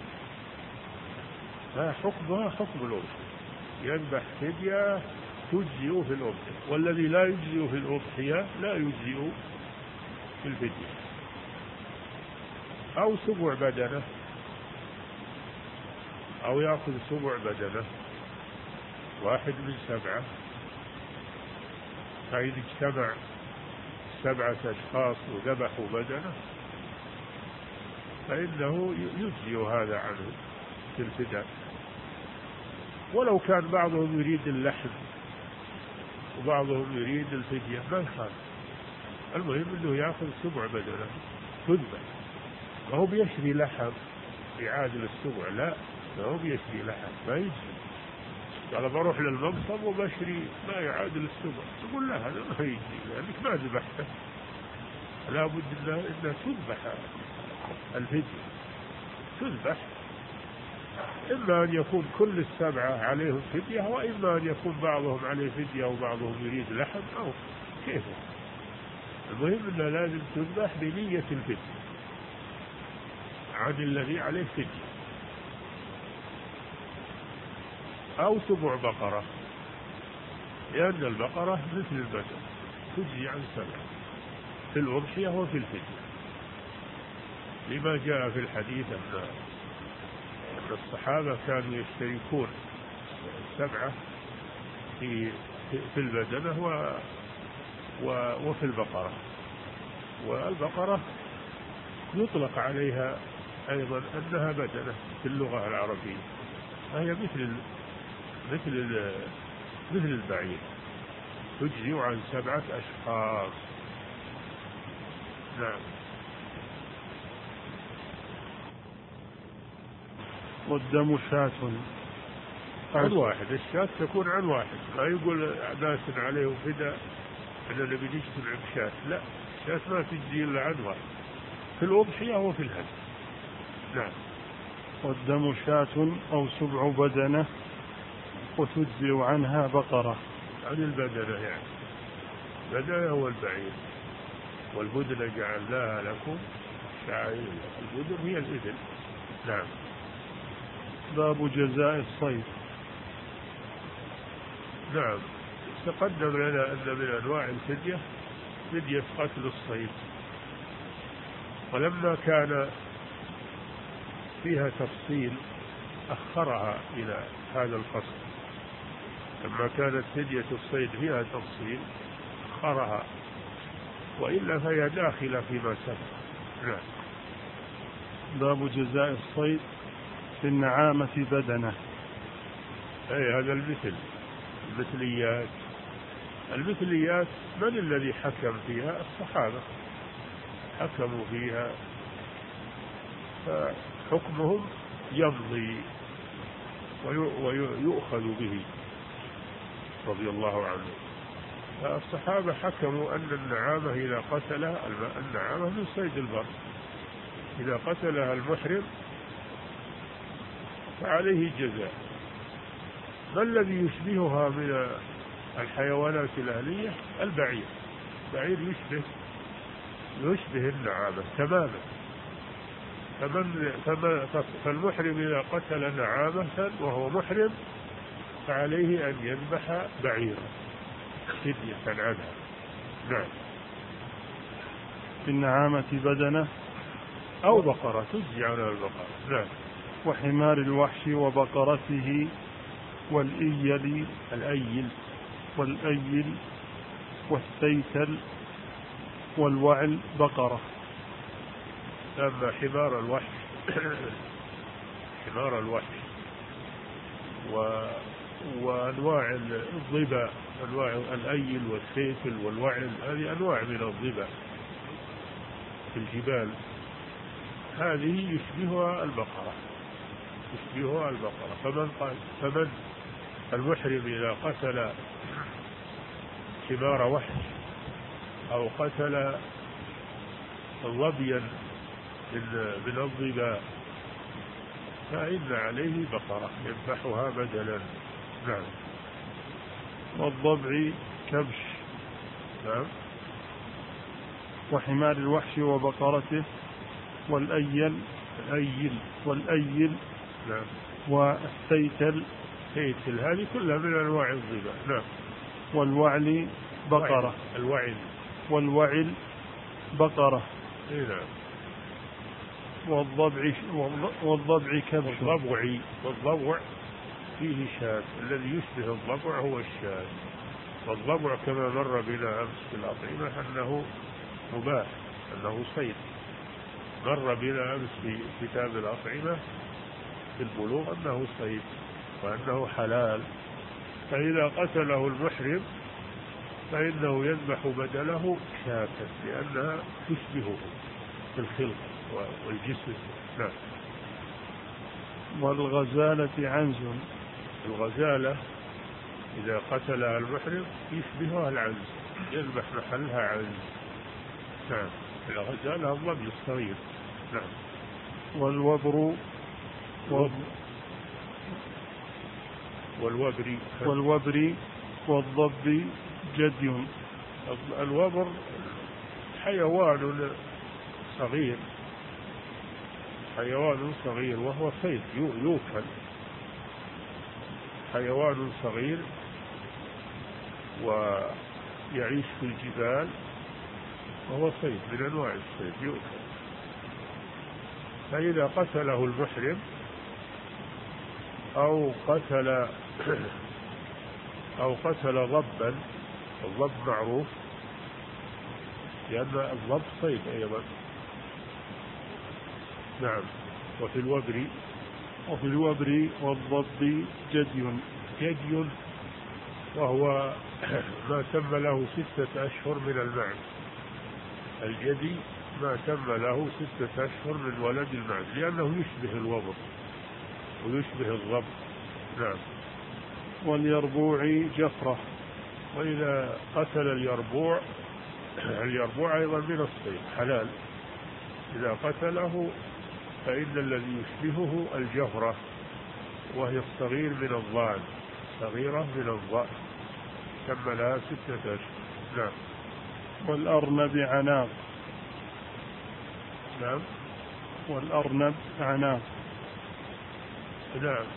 حكمها حكم الأضحية، يذبح فدية تجزئ في الأضحية، والذي لا يجزئ في الأضحية لا يجزئ في الفدية. أو سبع بدنة، أو يأخذ سبع بدنة 1 من 7، فإن اجتمع 7 أشخاص وذبحوا بدنة فإنه يجزئ هذا عنه في الفداء. ولو كان بعضهم يريد اللحم وبعضهم يريد الفدية ما يخالف، المهم أنه يأخذ 7 بدنة تذبح. ما هو بيشري لحم يعادل السبع، لا، ما هو بيشري لحم ما يجزي. قال بروح للمقصب وبشري ما يعادل السبع، تقول لا هذا ما يجزي لأنك ما ذبحته، لا بد أنها تذبح الفدية، تذبح. إما أن يكون كل 7 عليهم فدية، وإما أن يكون بعضهم عليه فدية وبعضهم يريد لحم أو كيف. المهم أنه لازم تذبح بنية الفدية عن الذي عليه فدية. أو سبع بقرة، لأن البقرة مثل البدن تجزي عن 7 في الأضحية وفي الفدية، لما جاء في الحديث أن الصحابة كانوا يشتركون 7 في البدنة وفي البقرة، والبقرة يطلق عليها أيضا أنها بدنة في اللغة العربية، فهي مثل البعير، تجزي عن 7 أشخاص. نعم. والدم شاة عن واحد، الشاة تكون عن واحد، لا يقول ناس عليه فداء أننا بنجتمع بشاة، لا، الشاة ما تجزي إلا عن واحد في الأضحية وفي الهدي. نعم. والدم شاة أو 7 بدنة وتجزئ عنها بقرة. عن البدنة يعني بدنة هو البعير، والبدنة جعلناها لكم شعائر، البدن هي الإبل. نعم. باب جزاء الصيد. نعم، تقدم لنا أن من أنواع الفدية فدية قتل الصيد، ولما كان فيها تفصيل أخرها إلى هذا الفصل، لما كانت فدية الصيد فيها تفصيل أخرها، وإلا فهي داخلة فيما سبق. نعم. باب جزاء الصيد في النعامة بدنة. أي هذا المثليات من الذي حكم فيها؟ الصحابة حكموا فيها، فحكمهم يمضي ويؤخذ به رضي الله عنه. فالصحابة حكموا أن النعامة إذا قتلها، النعامة من صيد البر، إذا قتلها المحرم فعليه الجزاء. ما الذي يشبهها من الحيوانات الأهلية؟ البعير. البعير يشبه النعامة تماما. فالمحرم إذا قتل نعامة وهو محرم فعليه أن يذبح بعيرا فدية عنها. نعم. في النعامة بدنة أو بقرة تجزي عنها البقرة. نعم. وحمار الوحش وبقرته والأيل والسيتل والوعل بقرة. أما حمار الوحش وأنواع الظبا، أنواع الأيل والسيتل والوعل، هذه أنواع من الظبا في الجبال، هذه يشبهها البقرة. فمن المحرم إذا قتل حمار وحش أو قتل ظبيا من الظبا فإن عليه بقرة يذبحها بدلا. نعم. والضبع كبش. نعم. وحمار الوحش وبقرته والأيل. نعم. والسيتل هذه كلها من أنواع الظبا. نعم. والوعل بقرة. والوعل بقرة. نعم. والضبع كبش. والضبع فيه شاة، الذي يشبه الضبع هو الشاة. والضبع كما مر بنا أمس في الأطعمة أنه مباح، أنه صيد، مر بنا أمس في كتاب الأطعمة في البلوغ أنه صيد وأنه حلال. فإذا قتله المحرم فإنه يذبح بدله شاة لأنها تشبهه في الخلق والجسم. نعم. والغزالة عنز. الغزالة إذا قتلها المحرم يشبهها العنز، يذبح محلها عنز. نعم. الغزالة الظبي الصغير. نعم. والوبر والضب جدي. الوبر حيوان صغير وهو صيد يوكل، حيوان صغير يعيش في الجبال وهو صيد من أنواع الصيد يؤكل. فإذا قتله المحرم أو قتل ضبا، الضب معروف لأن الضب صيد أيضا. نعم. وفي الوبر والضب جدي وهو ما تم له 6 أشهر من المعز. الجدي ما تم له 6 أشهر من ولد المعز، لأنه يشبه الوبر ويشبه الضب. نعم. واليربوع جفرة. وإذا قتل اليربوع أيضا من الصيد حلال. إذا قتله فإن الذي يشبهه الجفرة، وهي الصغير من الضأن، صغيرة من الضأن تم لها 6 أشهر. نعم. والأرنب عناق. نعم. والأرنب عناق. نعم.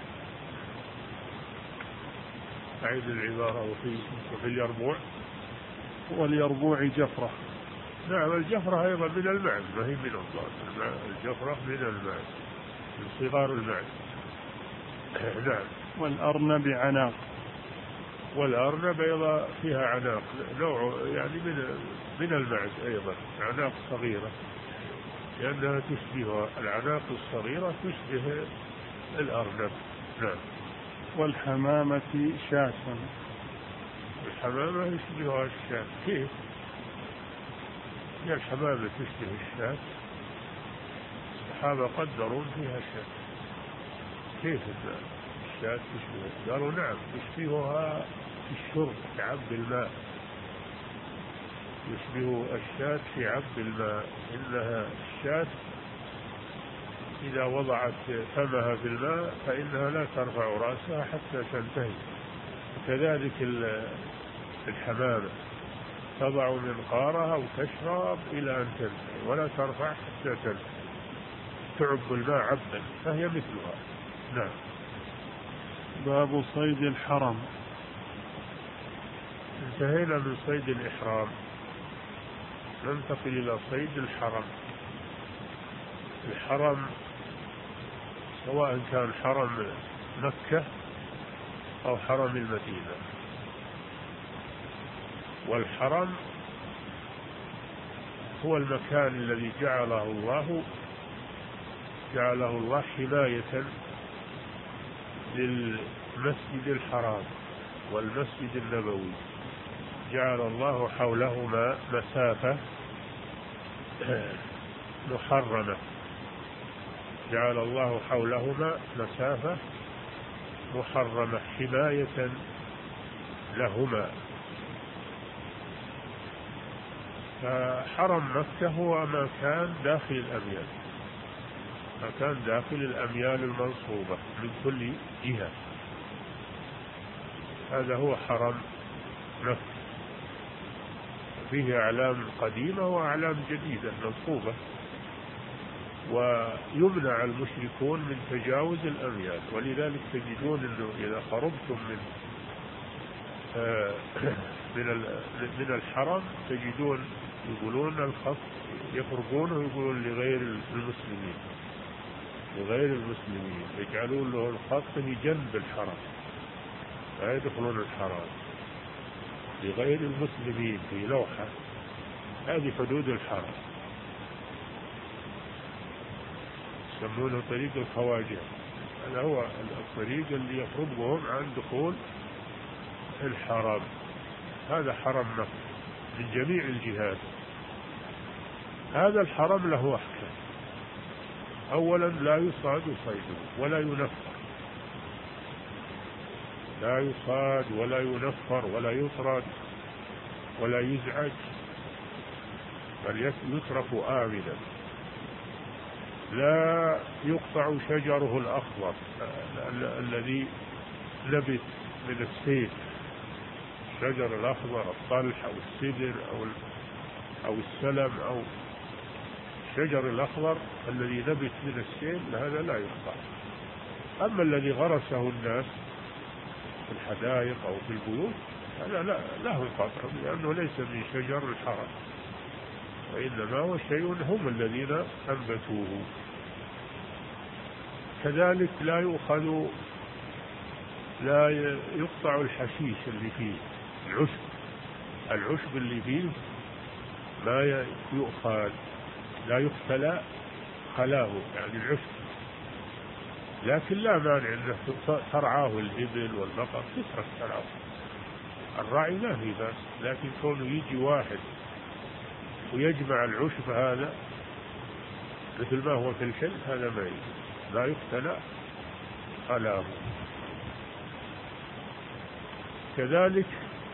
أعيد العبارة. وفي اليربوع. واليربوع جفرة. نعم. الجفرة أيضا من المعز، ما هي من الضأن. الجفرة من المعز، من صغار المعز. نعم. والأرنب عناق. والأرنب أيضا فيها عناق، نوع يعني من المعز أيضا، عناق صغيرة، لأنها تشبه العناق الصغيرة، تشبه الأرنب. نعم. والحمامة شاة. الحمامة يشبهها الشاة. كيف؟ هي الحمامة تشبه الشاة؟ الصحابة قدروا فيها شاة. كيف الشاة تشبه؟ قالوا نعم تشبهها في الشرب، في عبد الماء، يشبه الشاة في عبد الماء. إنها الشاة إذا وضعت فمها في الماء فإنها لا ترفع رأسها حتى تنتهي. كذلك الحمامة تضع منقارها وتشرب إلى أن تنتهي، ولا ترفع حتى تنتهي، تعب الماء عبدا، فهي مثلها. نعم. باب صيد الحرم. انتهينا من صيد الإحرام، ننتقل إلى صيد الحرم. الحرم سواء كان حرم مكة أو حرم المدينة. والحرم هو المكان الذي جعله الله حماية للمسجد الحرام والمسجد النبوي. جعل الله حولهما مسافة محرمة، جعل الله حولهما مسافة محرمة حماية لهما. فحرم مكة هو مكان داخل الأميال، مكان داخل الأميال المنصوبة من كل جهة، هذا هو حرم مكة. فيه أعلام قديمة وأعلام جديدة منصوبة، ويمنع المشركون من تجاوز الأميال. ولذلك تجدون أنه إذا قربتم من الحرم تجدون يقولون الخط، يفرقونه ويقولون لغير المسلمين يجعلون له الخط في جنب الحرم، لا يدخلون الحرم. لغير المسلمين في لوحة، هذه حدود الحرم، يسمونه طريق الخواجة. هذا هو الطريق اللي يفرقهم عن دخول الحرم. هذا حرم مكة من جميع الجهات. هذا الحرم له أحكام. أولا لا يصاد صيده ولا ينفر، لا يصاد ولا ينفر ولا يطرد ولا يزعج، بل يترك آمنا. لا يقطع شجره الأخضر الذي نبت من السيف، الشجر الأخضر، الطلح أو السدر أو السلم أو الشجر الأخضر الذي نبت من السيل، هذا لا يقطع. أما الذي غرسه الناس في الحدائق أو في البيوت هذا له قطع، لأنه ليس من شجر الحرم، وإنما هو شيء هم الذين أنبتوه. كذلك لا يقطع الحشيش اللي فيه، العشب اللي فيه ما يؤخذ، لا يختلى خلاه، يعني العشب. لكن لا مانع أنه ترعاه الإبل والبقر، تترك ترعاه، الراعي ما في بأس، لكن كونه يجي واحد ويجمع العشب هذا مثل ما هو في الحل، هذا ما يجي، لا يختلى خلاه. كذلك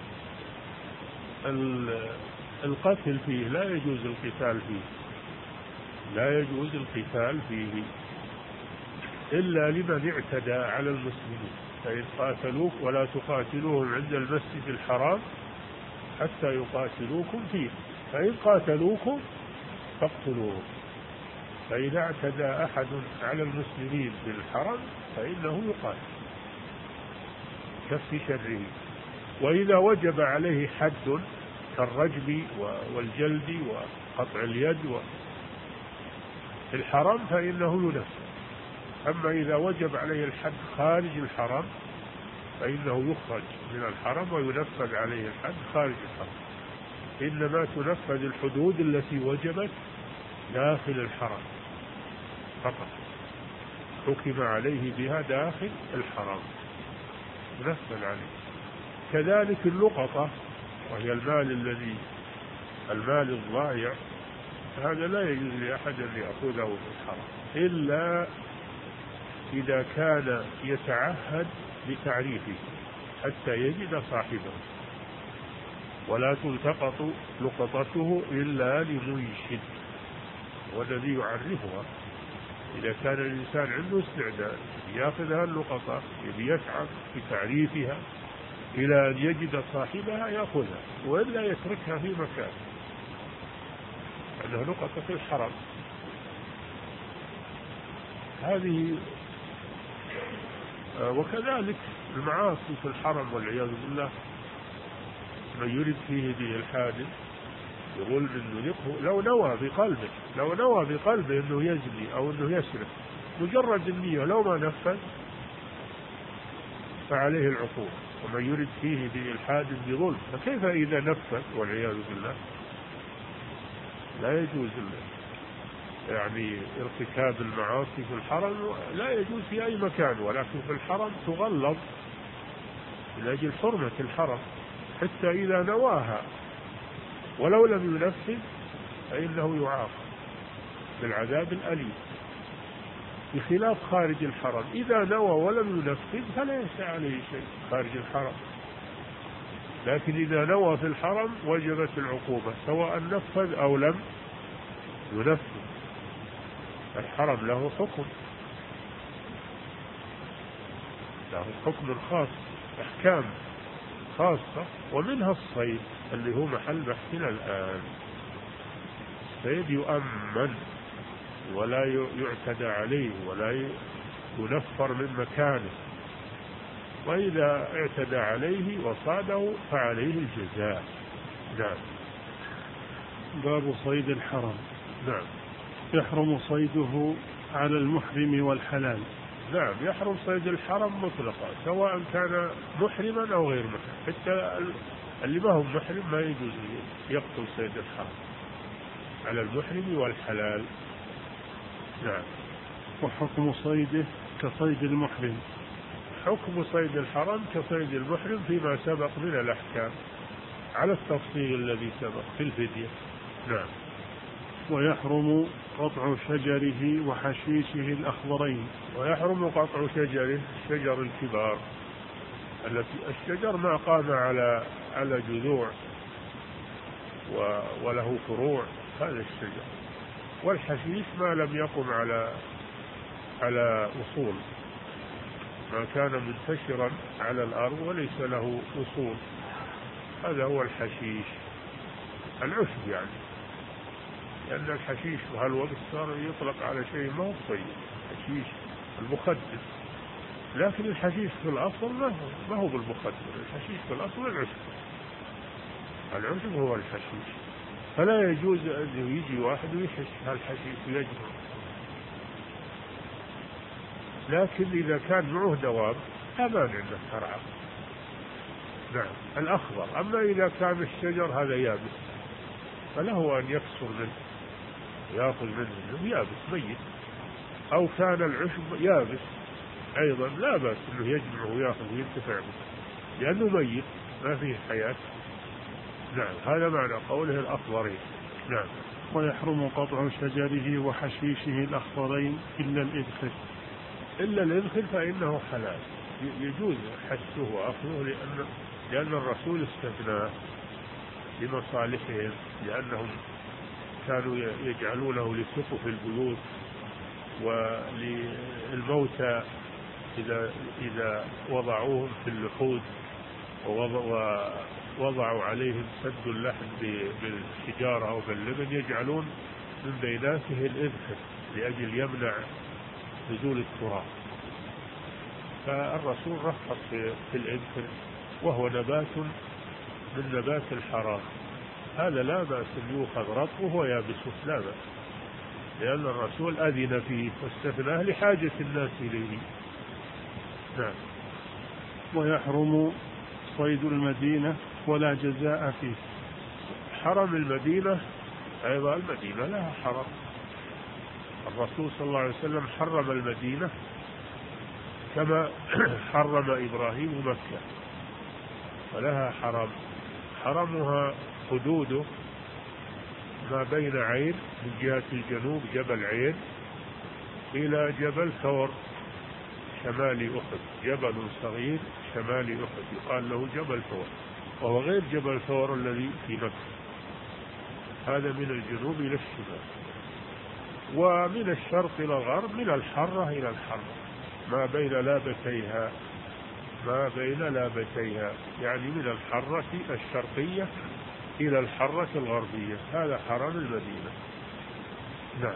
القتل فيه لا يجوز القتال فيه، لا يجوز القتال فيه إلا لمن اعتدى على المسلمين، فإن قاتلوك ولا تقاتلوهم عند المسجد الحرام حتى يقاتلوكم فيه، فإن قاتلوكم فاقتلوهم، فإذا اعتدى أحد على المسلمين في الحرم فإنه يقاتل كف شره. وإذا وجب عليه حد كالرجم والجلد وقطع اليد في الحرم فإنه ينفذ. أما إذا وجب عليه الحد خارج الحرم فإنه يخرج من الحرم وينفذ عليه الحد خارج الحرم. إنما تنفذ الحدود التي وجبت داخل الحرم فقط، حكم عليه بها داخل الحرم ينفذ عليه. كذلك اللقطة، وهي المال الضائع، هذا لا يجوز لأحد أن يأخذه في الحرم إلا إذا كان يتعهد بتعريفه حتى يجد صاحبه، ولا تلتقط لقطته إلا لمنشد والذي يعرفها. إذا كان الإنسان عنده استعداد يأخذ اللقطة، يتعب بتعريفها إلى أن يجد صاحبها يأخذها، وإلا يتركها في مكان، أنها لقطة في الحرم. هذه. وكذلك المعاصي في الحرم والعياذ بالله، من يرد فيه به الحادث يقول من يذقه، لو نوى بقلبه أنه يزني أو أنه يسرق، مجرد النية لو ما نفذ فعليه العقوبة. ومن يرد فيه به الحادث بظلم، فكيف إذا نفذ والعياذ بالله؟ لا يجوز يعني ارتكاب المعاصي في الحرم، لا يجوز في أي مكان، ولكن في الحرم تغلظ من أجل حرمة الحرم، حتى إذا نواها ولو لم ينفذ فإنه يعاقب بالعذاب الأليم، بخلاف خارج الحرم، إذا نوى ولم ينفذ فليس عليه شيء خارج الحرم، لكن إذا نوى في الحرم وجبت العقوبة سواء نفذ أو لم ينفذ. الحرم له حكم خاص، أحكام خاصة، ومنها الصيد اللي هو محل بحثنا الآن. الصيد يؤمن ولا يعتدى عليه ولا ينفر من مكانه، وإذا اعتدى عليه وصاده فعليه الجزاء. نعم. باب صيد الحرم. نعم. يحرم صيده على المحرم والحلال. نعم، يحرم صيد الحرم مطلقا، سواء كان محرما أو غير محرم، حتى اللي ما هو محرم ما يجوز يقتل صيد الحرم، على المحرم والحلال. نعم. وحكم صيده كصيد المحرم. حكم صيد الحرم كصيد المحرم فيما سبق من الأحكام على التفصيل الذي سبق في الفدية. نعم. ويحرم قطع شجره وحشيشه الأخضرين. ويحرم قطع شجره، الشجر الكبار، الشجر ما قام على جذوع وله فروع، هذا الشجر. والحشيش ما لم يقم على أصول، ما كان منتشرا على الأرض وليس له أصول، هذا هو الحشيش، العشب يعني، لأن الحشيش بهالوقت صار يطلق على شيء ما هو طيب، حشيش المخدر لكن الحشيش في الأصل ما هو بالمخدر، الحشيش في الأصل العشب هو الحشيش، فلا يجوز أن يجي واحد ويحش هالحشيش ويجمع. لكن إذا كان معه دواب لا مانع أنه ترعى. نعم الأخضر. أما إذا كان الشجر هذا يابس فله أن يكسر منه يأخذ منه يابس ميت، أو كان العشب يابس أيضا لا بأس أنه يجمع ويأخذ وينتفع به لأنه ميت ما فيه حياة. نعم هذا معنى قوله الأخضرين. نعم. ويحرم قطع شجره وحشيشه الأخضرين إلا الإذخر. إلا الإذخر فإنه حلال، يجوز حشه وأخذه لأن الرسول استثناه لمصالحهم، لأنهم كانوا يجعلونه لسقف البيوت وللموتى إذا وضعوهم في اللحود ووضعوا عليهم سد اللحم بالحجارة أو باللبن يجعلون من بيناته الإذخر لأجل يمنع نزول التراب. فالرسول رخص في الإذخر وهو نبات من نبات الحرام، هذا لا بأس أن يؤخذ رطبه ويابسه لا بأس، لأن الرسول أذن فيه واستثناه لحاجة الناس إليه. نعم. ويحرم صيد المدينة ولا جزاء فيه. حرم المدينة أيضا، المدينة لها حرم، الرسول صلى الله عليه وسلم حرم المدينة كما حرم إبراهيم مكة، ولها حرم، حرمها حدوده ما بين عير من جهة الجنوب جبل عير إلى جبل ثور شمال أحد، جبل صغير شمال أحد يقال له جبل ثور، وهو غير جبل ثور الذي في مكة، هذا من الجنوب إلى الشمال. ومن الشرق إلى الغرب من الحرة إلى الحرة ما بين لابتيها يعني من الحرة الشرقية إلى الحرة الغربية، هذا حرم المدينة. نعم.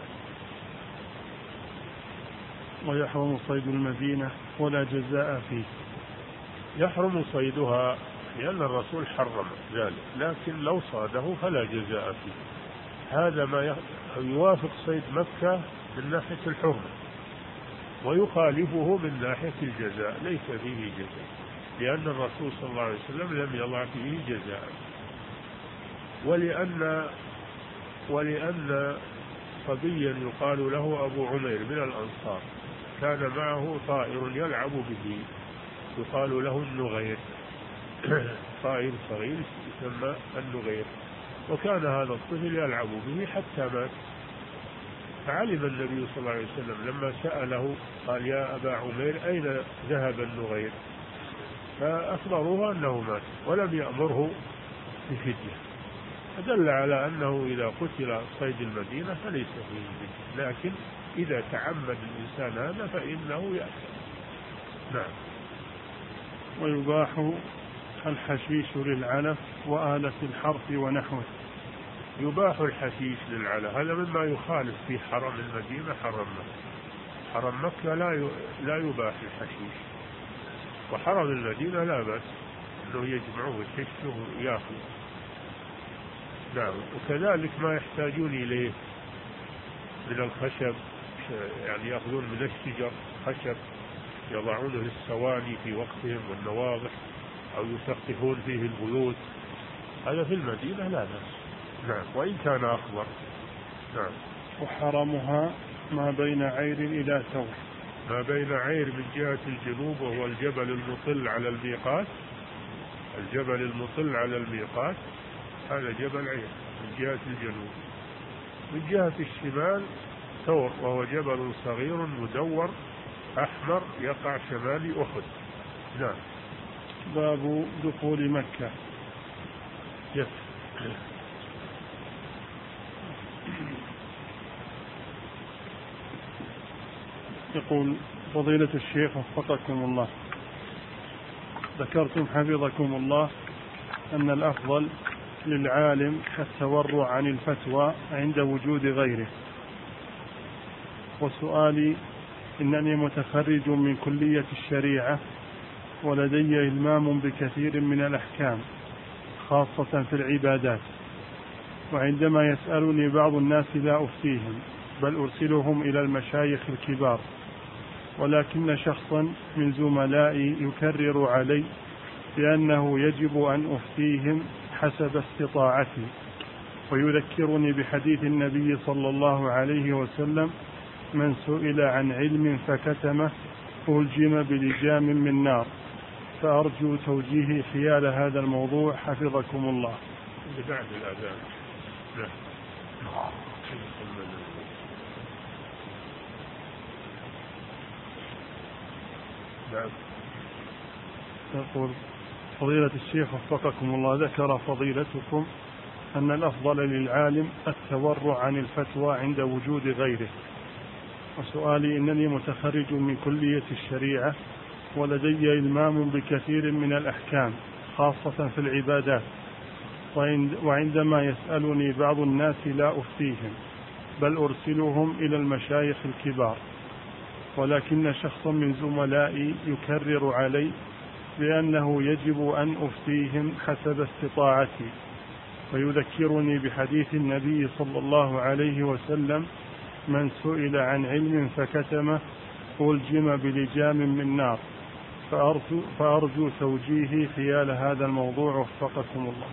ويحرم صيد المدينة ولا جزاء فيه. يحرم صيدها لأن الرسول حرم ذلك، لكن لو صاده فلا جزاء فيه. هذا ما يوافق صيد مكة من ناحية الحرمة ويخالفه من ناحية الجزاء، ليس فيه جزاء لأن الرسول صلى الله عليه وسلم لم يضع فيه جزاء. ولأن صبيا يقال له أبو عمير من الأنصار كان معه طائر يلعب به يقال له النغير، طائر صغير يسمى النغير، وكان هذا الطفل يلعب به حتى مات، فعلم النبي صلى الله عليه وسلم لما سأله قال يا أبا عمير أين ذهب النغير؟ فأخبروه أنه مات ولم يأمره بفدية، فدل على أنه إذا قتل صيد المدينة فليس فيه فدية، لكن إذا تعمد الإنسان هذا فإنه يأثم. نعم. ويباح الحشيش للعلف وآلة الحرث ونحوه. يباح الحشيش للعلف، هذا مما يخالف في حرم المدينة حرم مكة لا يباح الحشيش، وحرم المدينة لا بأس أنه يجمعه ويحشه ويأخذ. نعم. وكذلك ما يحتاجون إليه من الخشب، يعني يأخذون من الشجر خشب يضعونه للسواني في وقتهم والنواضح أو يسقفون فيه البيوت، هذا في المدينة لا بأس. نعم. وإن كان أخضر. نعم. وحرمها ما بين عير إلى ثور. ما بين عير من جهة الجنوب وهو الجبل المطل على الميقات، الجبل المطل على الميقات هذا جبل عير من جهة الجنوب. من جهة الشمال ثور وهو جبل صغير مدور أحمر يقع شمال أحد. نعم. باب دخول مكة. يقول فضيلة الشيخ وفقكم الله، ذكرتم حفظكم الله أن الأفضل للعالم التورع عن الفتوى عند وجود غيره، وسؤالي إنني متخرج من كلية الشريعة، ولدي إلمام بكثير من الأحكام خاصة في العبادات، وعندما يسألني بعض الناس لا أفتيهم بل أرسلهم إلى المشايخ الكبار، ولكن شخصا من زملائي يكرر علي بأنه يجب أن أفتيهم حسب استطاعتي، ويذكرني بحديث النبي صلى الله عليه وسلم: من سئل عن علم فكتمه ألجم بلجام من نار. فأرجو توجيهي حيال هذا الموضوع حفظكم الله. بعد الأذان. يقول فضيلة الشيخ وفقكم الله: ذكر فضيلتكم أن الأفضل للعالم التورع عن الفتوى عند وجود غيره، وسؤالي: إنني متخرج من كلية الشريعة، ولدي إلمام بكثير من الأحكام خاصة في العبادات، وعندما يسألني بعض الناس لا أفتيهم بل أرسلهم إلى المشايخ الكبار، ولكن شخصا من زملائي يكرر علي بأنه يجب أن أفتيهم حسب استطاعتي، ويذكرني بحديث النبي صلى الله عليه وسلم: من سئل عن علم فكتمه ألجم بلجام من نار. فأرجو توجيهي حيال هذا الموضوع وفقكم الله.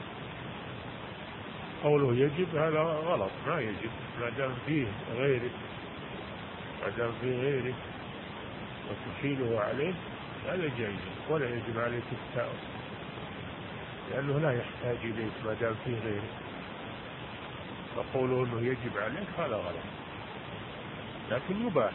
قوله يجب هذا غلط، ما يجب ما دام فيه غيرك، وتحيله عليه هذا جائز، ولا يجب عليك التأويل لأنه لا يحتاج إليك ما دام فيه غيرك. فقوله أنه يجب عليك هذا غلط، لكن يباح.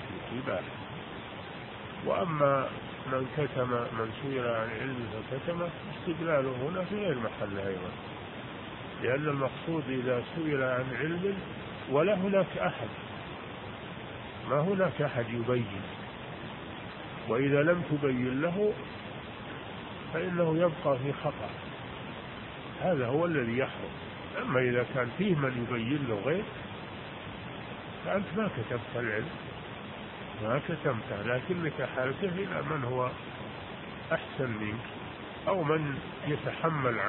وأما من سئل عن علم فكتمه استدلاله هنا في غير محله أيضا، لأن المقصود إذا سئل عن علم ولا هناك أحد، ما هناك أحد يبين، وإذا لم تبين له فإنه يبقى في خطأ، هذا هو الذي يحرم. أما إذا كان فيه من يبين له غير فأنت ما كتبت العلم، ما كتمته، لكنك حالته إلى من هو أحسن منك أو من يتحمل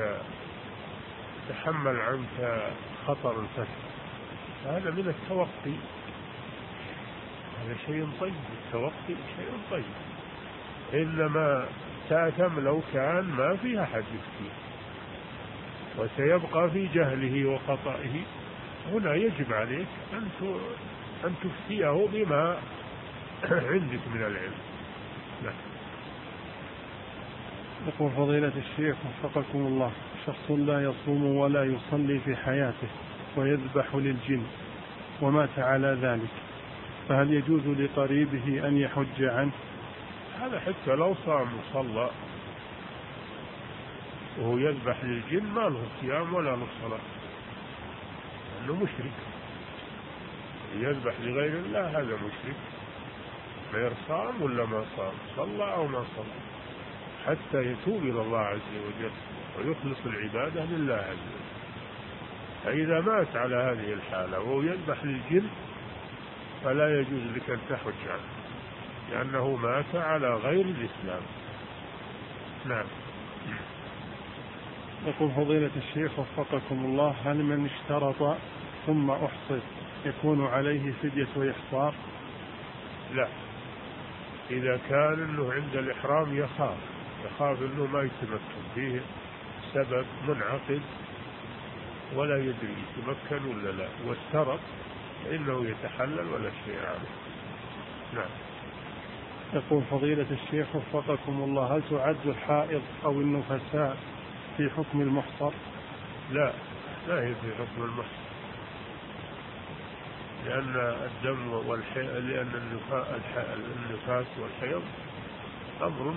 عنك خطر الفتح. هذا من التوقي، هذا شيء طيب، التوقي شيء طيب. إنما تأثم لو كان ما فيها أحد يفتيه وسيبقى في جهله وخطئه، هنا يجب عليك أن تفتيه بما عندك من العلم. يقول فضيلة الشيخ وفقكم الله: شخص لا يصوم ولا يصلي في حياته ويذبح للجن ومات على ذلك، فهل يجوز لقريبه أن يحج عنه؟ هذا حتى لو صام وصلى وهو يذبح للجن ما له صيام ولا له صلاة، لأنه مشرك. يذبح لغير الله هذا مشرك، غير صام ولا ما صام، صلى أو ما صلى، حتى يتوب إلى الله عز وجل ويخلص العبادة لله عز وجل. فإذا مات على هذه الحالة وهو يذبح للجن فلا يجوز لك أن تحج عنه، لأنه مات على غير الإسلام. نعم. يقول فضيلة الشيخ وفقكم الله: هل من اشترط ثم أحصر يكون عليه فدية وإحصار؟ لا، إذا كان أنه عند الإحرام يخاف أنه ما يتمكن، فيه سبب منعقد ولا يدري يتمكن ولا لا، واشترط فإنه يتحلل ولا شيء عليه. نعم. يقول فضيلة الشيخ وفقكم الله: هل تعد الحائض أو النفساء في حكم المحصر؟ لا هي في حكم المحصر، لأن الدم لأن النفاس والحيض أمر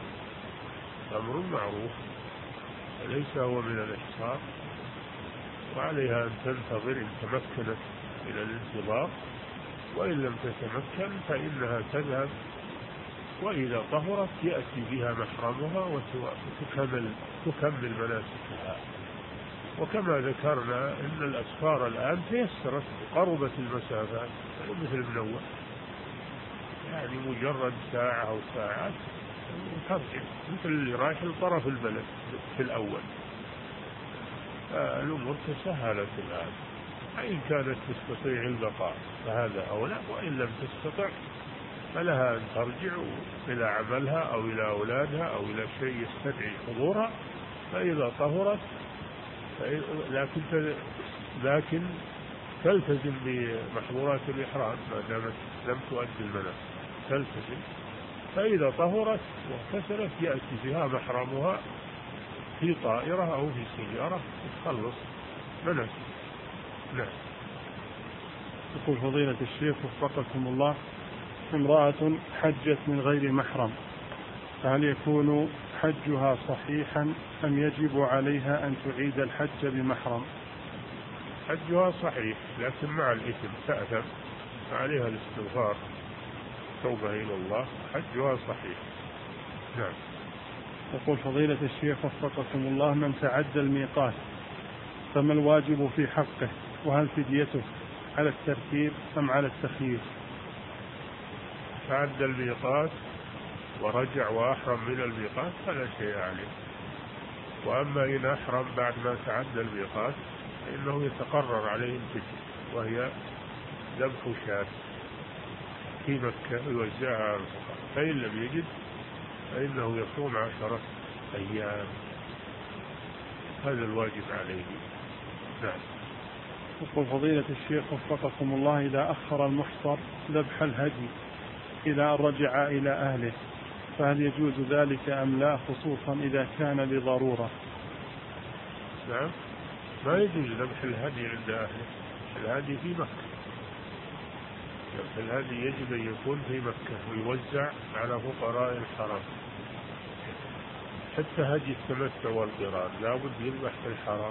معروف ليس هو من الإحصار، وعليها أن تنتظر إن تمكنت إلى الانتظار، وإن لم تتمكن فإنها تذهب، وإذا طهرت يأتي بها محرمها وتكمل مناسكها. وكما ذكرنا إن الأسفار الآن تيسرت وقربت المسافات، مثل منوع يعني مجرد ساعة أو ساعات وترجع، مثل اللي رايح لطرف البلد في الأول. الأمور تسهلت الآن، إن كانت تستطيع البقاء فهذا أولى، وإن لم تستطع فلها أن ترجع إلى عملها أو إلى أولادها أو إلى شيء يستدعي حضورها. فإذا طهرت لكن تلتزم بمحظورات الإحرام ما دامت لم تؤدي المناسك، تلتزم. فإذا طهرت واغتسلت يأتي بها محرمها في طائرة أو في سيارة تخلص مناسك. نعم. يقول فضيلة الشيخ وفقكم الله: امرأة حجت من غير محرم، فهل يكون حجها صحيحا أم يجب عليها أن تعيد الحج بمحرم؟ حجها صحيح لكن مع الإثم، تأثم، عليها الاستغفار، توبة إلى الله، حجها صحيح. نعم. يقول فضيلة الشيخ وفقكم الله: من تعدى الميقات فما الواجب في حقه، وهل فديته على الترتيب أم على التخيير؟ تعدى الميقات ورجع وأحرم من الميقات فلا شيء عليه. وأما إن أحرم بعد ما تعدى الميقات فإنه يتقرر عليه الفدية، وهي ذبح شاة في مكة يوزعها على الفقراء، فإن لم يجد فإنه يصوم 10 أيام، هذا الواجب عليه. نعم. يقول فضيلة الشيخ وفقكم الله: إذا أخر المحصر ذبح الهدي إلى أن رجع إلى أهله فهل يجوز ذلك أم لا، خصوصا إذا كان لضرورة؟ نعم، ما يجوز ذبح الهدي عند أهله، الهدي في مكة، الهدي يجب أن يكون في مكة ويوزع على فقراء الحرم. حتى هدي التمتع والقران لابد يذبح في الحرم،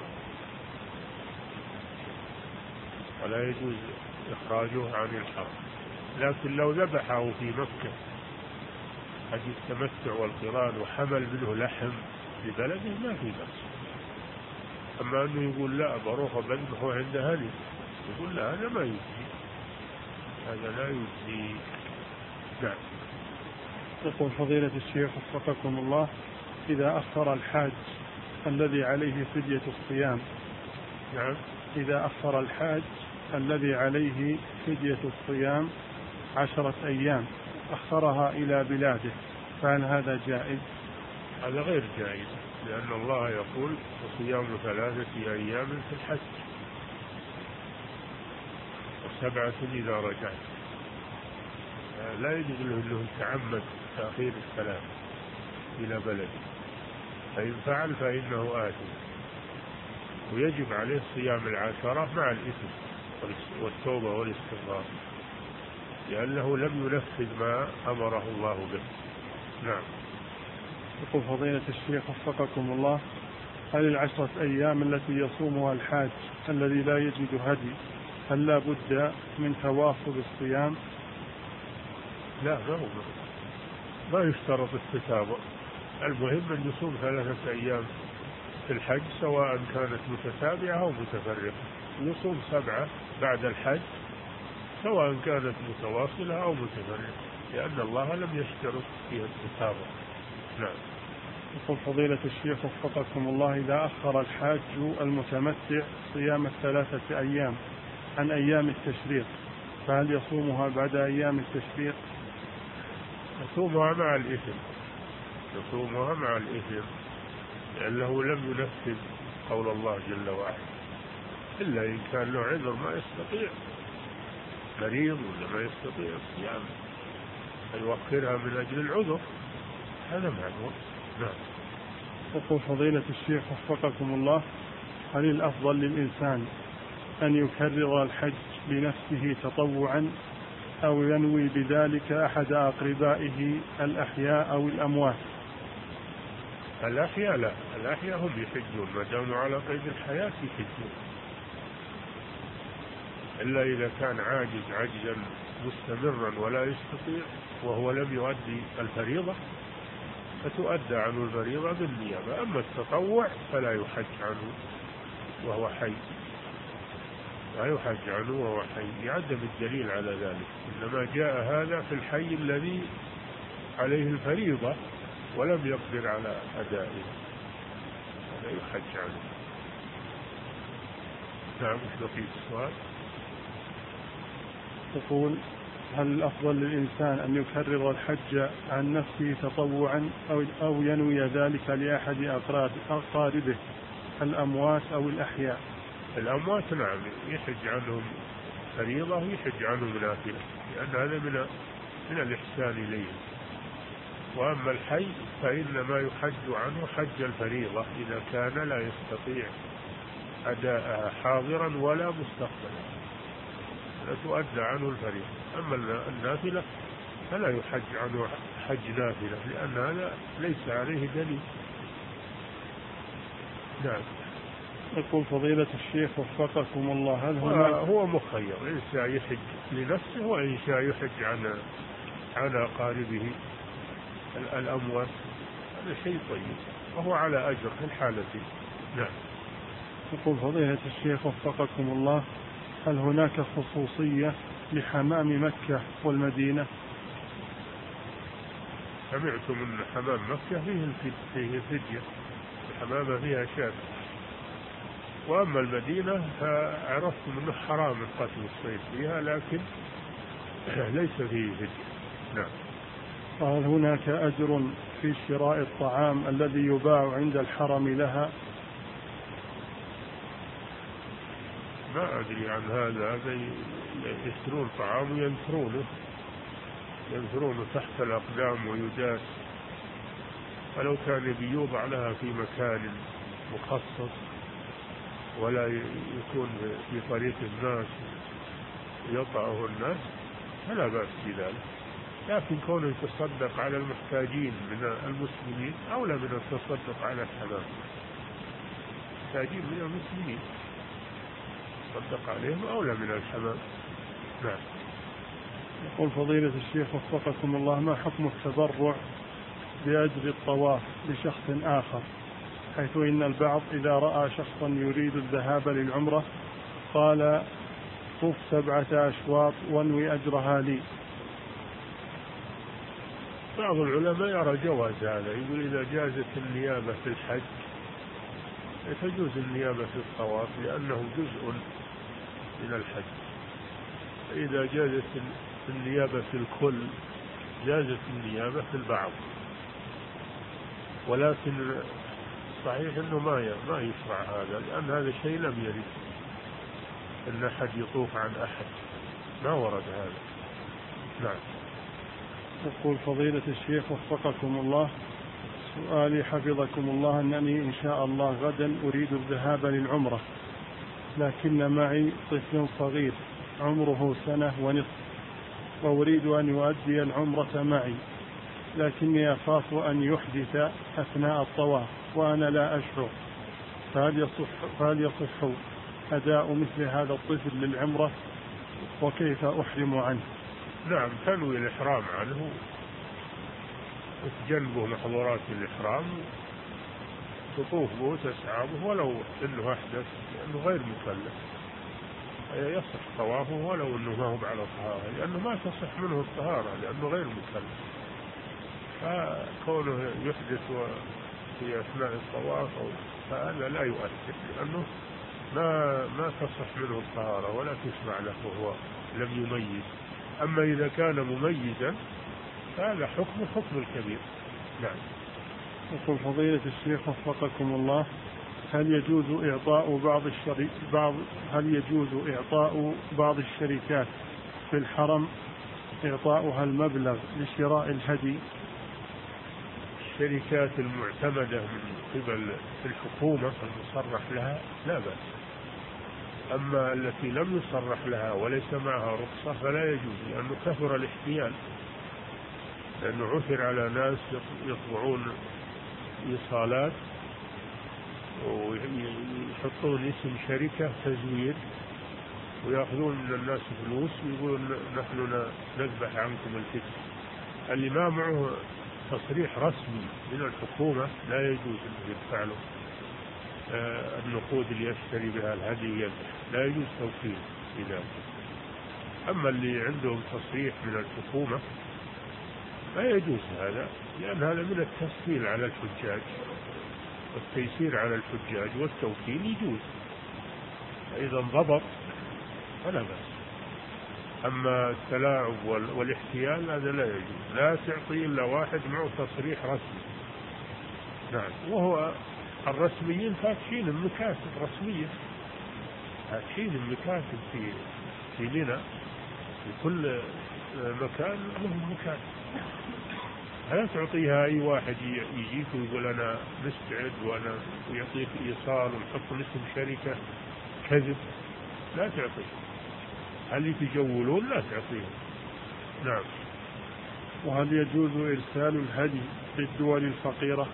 ولا يجوز إخراجه عن الحرم. لكن لو ذبحه في مكة هدي التمتع والقران وحمل منه لحم لبلده ما في بأس. أما أنه يقول لا بروح بذبحه عند هدي، يقول لا هذا ما يجزي، هذا لا يجزي. نعم. يقول فضيلة الشيخ وفقكم الله: إذا أخر الحاج الذي عليه فدية الصيام، نعم، إذا أخر الحاج الذي عليه فدية الصيام 10 أيام أخرها إلى بلاده، فهل هذا جائز؟ هذا غير جائز، لأن الله يقول: وصيام 3 أيام في الحج و7 إذا رجعت. لا يجوز له أنه يتعمد تأخير السلام إلى بلده، فإن فعل فإنه آثم، ويجب عليه صيام 10 مع الإثم والتوبة والاستغفار، لأنه لم ينفذ ما أمره الله به. نعم. يقول فضيلة الشيخ وفقكم الله: هل 10 أيام التي يصومها الحاج الذي لا يجد هدي هل لا بد من تواصل الصيام؟ لا، ما يشترط التتابع، المهم أن يصوم 3 أيام في الحج سواء كانت متتابعة أو متفرقة، يصوم 7 بعد الحج سواء كانت متواصلة أو متفرقة، لأن الله لم يشترط فيها التتابع. نعم. يقول فضيلة الشيخ وفقكم الله: إذا أخر الحاج المتمتع صيام 3 أيام عن أيام التشريق فهل يصومها بعد أيام التشريق؟ يصومها مع الإثم، يصومها مع الإثم، لأنه لم ينفذ قول الله جل وعلا، إلا إن كان له عذر ما يستطيع، مريض ولا ما يستطيع الصيام فيوخرها من أجل العذر، هذا معلوم. نعم. يقول فضيلة الشيخ وفقكم الله: هل الأفضل للإنسان أن يكرر الحج بنفسه تطوعا أو ينوي بذلك أحد أقربائه الأحياء أو الأموات؟ الأحياء لا، الأحياء هم يحجون ما داموا على قيد الحياة يحجون، إلا إذا كان عاجز عجزا مستمرا ولا يستطيع وهو لم يؤدي الفريضة فتؤدى عنه الفريضة بالنيابة، أما التطوع فلا يحج عنه وهو حي. لا يحج عنه وهو حي، يعدم الدليل على ذلك، إنما جاء هذا في الحي الذي عليه الفريضة ولم يقدر على أدائها، لا يحج عنه. نعم. وش بقية السؤال؟ يقول: هل الأفضل للإنسان أن يكرر الحج عن نفسه تطوعا أو ينوي ذلك لأحد أقاربه الأموات أو الأحياء؟ الأموات نعم يحج عنهم فريضة ويحج عنهم نافلة، لأن هذا من الإحسان إليهم. وأما الحي فإنما يحج عنه حج الفريضة إذا كان لا يستطيع أداءها حاضرا ولا مستقبلا، لا تؤدى عنه الفريضة. أما النافلة فلا يحج عنه حج نافلة، لأن هذا ليس عليه دليل. نعم. يقول فضيلة الشيخ وفقكم الله: هل هو مخير، إن شاء يحج لنفسه وإن شاء يحج عن أقاربه الأموات، هذا شيء طيب وهو على أجر في الحالتين. نعم. يقول فضيلة الشيخ وفقكم الله: هل هناك خصوصية لحمام مكة والمدينة؟ سمعتم أن حمام مكة فيه فدية، الحمامة فيها شاة، وأما المدينة فعرفتم أنه حرام القتل الصيد فيها، لكن ليس فيه فدية. نعم. وهل هناك أجر في شراء الطعام الذي يباع عند الحرم لها؟ ما أدري عن هذا يشترون طعام وينثرونه تحت الأقدام ويداس، ولو كان يوضع لها في مكان مخصص ولا يكون في طريق الناس يطأه الناس فلا بأس بذلك، لكن كونه يتصدق على المحتاجين من المسلمين أولى من التصدق على الحمام. المحتاجين من المسلمين تصدق عليهم أولى من الحمام. نعم. يقول فضيلة الشيخ وفقكم الله: ما حكم التبرع بأجر الطواف لشخص آخر، حيث إن البعض إذا رأى شخصا يريد الذهاب للعمرة قال: طف 7 أشواط وانوي أجرها لي؟ بعض العلماء يرى جواز هذا، يقول إذا جازت النيابة في الحج تجوز النيابة في الطواف لأنه جزء من الحج، فإذا جازت النيابة في الكل جازت النيابة في البعض، ولكن صحيح أنه ما يشرع هذا، لأن هذا شيء لم يرد أن أحد يطوف عن أحد، ما ورد هذا. نعم. يقول فضيلة الشيخ وفقكم الله: سؤالي حفظكم الله أنني إن شاء الله غدا أريد الذهاب للعمرة، لكن معي طفل صغير عمره 1.5 سنة، وأريد أن يؤدي العمرة معي، لكني أخاف أن يحدث أثناء الطواف وأنا لا أشعر، فهل يصح أداء مثل هذا الطفل للعمرة، وكيف أحرم عنه؟ نعم، تنوي الإحرام عنه وتجنبه محظورات الإحرام، تطوف به وتسعى به ولو أنه أحدث، لأنه غير مكلف، يصح طوافه ولو أنه ما هو على طهارة، لأنه ما تصح منه الطهارة لأنه غير مكلف، فكونه يحدث في أثناء الطواف فهذا لا يؤثر، لأنه ما تصح منه الطهارة ولا تشرع له وهو لم يميز. أما إذا كان مميزا فهذا حكم الكبير. نعم. يقول فضيلة الشيخ وفقكم الله: هل يجوز إعطاء بعض الشركات في الحرم إعطاؤها المبلغ لشراء الهدي؟ الشركات المعتمدة من قبل الحكومة المصرح لها لا بأس، أما التي لم يصرح لها وليس معها رخصة فلا يجوز، لأنه كثر الاحتيال، لأنه عثر على ناس يطبعون إيصالات ويحطون اسم شركة تزوير ويأخذون من الناس فلوس ويقولون نحن نذبح عنكم الفتن. اللي ما معه تصريح رسمي من الحكومة لا يجوز أن يدفع له النقود اللي يشتري بها الهدي يذبح. لا يجوز توكيل في ذلك. أما اللي عندهم تصريح من الحكومة لا يجوز هذا، لأن هذا من التسهيل على الحجاج والتيسير على الحجاج، والتوكيل يجوز فإذا انضبط فلا بأس. أما التلاعب والاحتيال هذا لا يجوز، لا تعطي إلا واحد معه تصريح رسمي. نعم. وهو الرسميين فاتحين المكاتب رسمية، فاتحين المكاتب في منى، في كل مكان لهم مكاتب. لا تعطيها أي واحد يجيك ويقول أنا مستعد وأنا ويعطيك إيصال ونحط اسم شركة كذب، لا تعطيه. هل يتجولون؟ لا تعطيهم. نعم. وهل يجوز إرسال الهدي للدول الفقيرة؟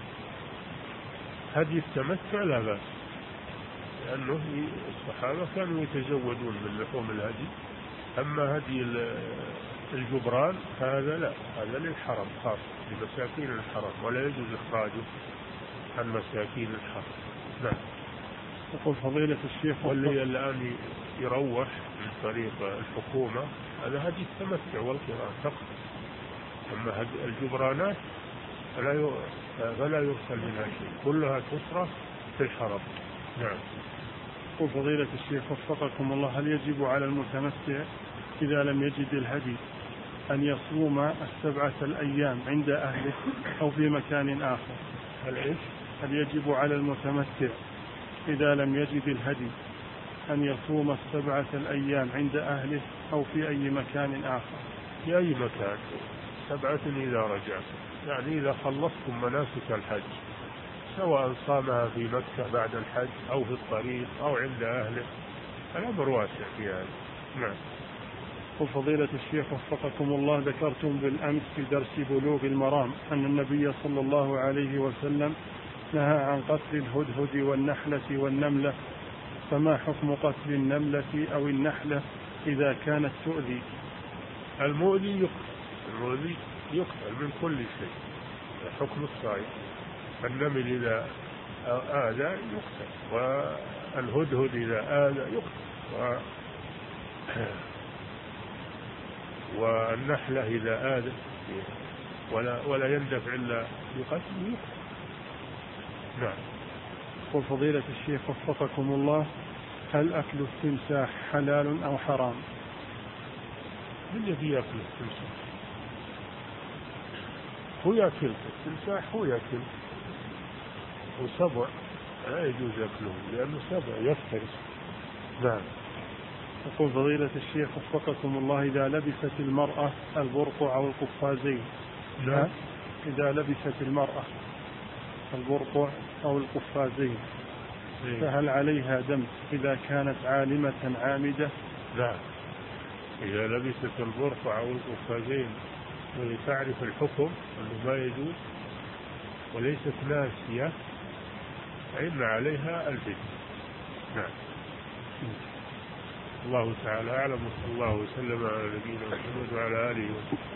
هدي التمتع لا بأس، لأنه الصحابة كانوا يتزودون من لحوم الهدي. أما هدي الجبران هذا لا، هذا للحرم خاص، لمساكين الحرم، ولا يجوز إخراجه عن مساكين الحرم. نعم. يقول فضيلة الشيخ واللي الآن يروح من طريق الحكومة هذا هدي التمتع والقران فقط. أما هدي الجبرانات فلا يرسل منها شيء، كلها تصرف في الحرم. نعم. يقول فضيلة الشيخ وفقكم الله، هل يجب على المتمتع إذا لم يجد الهدي أن يصوم 7 الأيام عند أهله أو في مكان آخر؟ هل يجب على المتمتع إذا لم يجد الهدي أن يصوم 7 الأيام عند أهله أو في أي مكان آخر؟ في أي مكان، 7 إذا رجع، يعني إذا خلصتم مناسك الحج، سواء صامها في مكة بعد الحج أو في الطريق أو عند أهله، الأمر واسع في هذا. نعم. وفضيلة الشيخ وفقكم الله، ذكرتم بالأمس في درس بلوغ المرام أن النبي صلى الله عليه وسلم نهى عن قتل الهدهد والنحلة والنملة، فما حكم قتل النملة أو النحلة إذا كانت تؤذي؟ المؤذي يقتل من كل شيء، حكم الصائد. النمل إذا آذى يقتل، والهدهد إذا آذى يقتل، والنحلة إذا آذى ولا يندفع إلا بقتل يقتل. نعم. وفضيلة الشيخ وفقكم الله، هل أكل التمساح حلال أو حرام؟ من الذي يأكل التمساح؟ هو يأكل التمساح، هو يأكل، وسبع لا يجوز أكله لأنه سبع يفترس. نعم. يقول فضيلة الشيخ وفقكم الله، إذا لبست المرأة البرقع أو القفازين، نعم. إذا لبست المرأة البرقع أو القفازين فهل عليها دم إذا كانت عالمة عامدة؟ لا، إذا لبست البرقع أو القفازين ولتعرف الحكم أنه ما يجوز وليست ناسية فإن عليها الفدية. نعم. الله تعالى أعلم، وصلى الله وسلم على نبينا محمد وعلى آله وصحبه.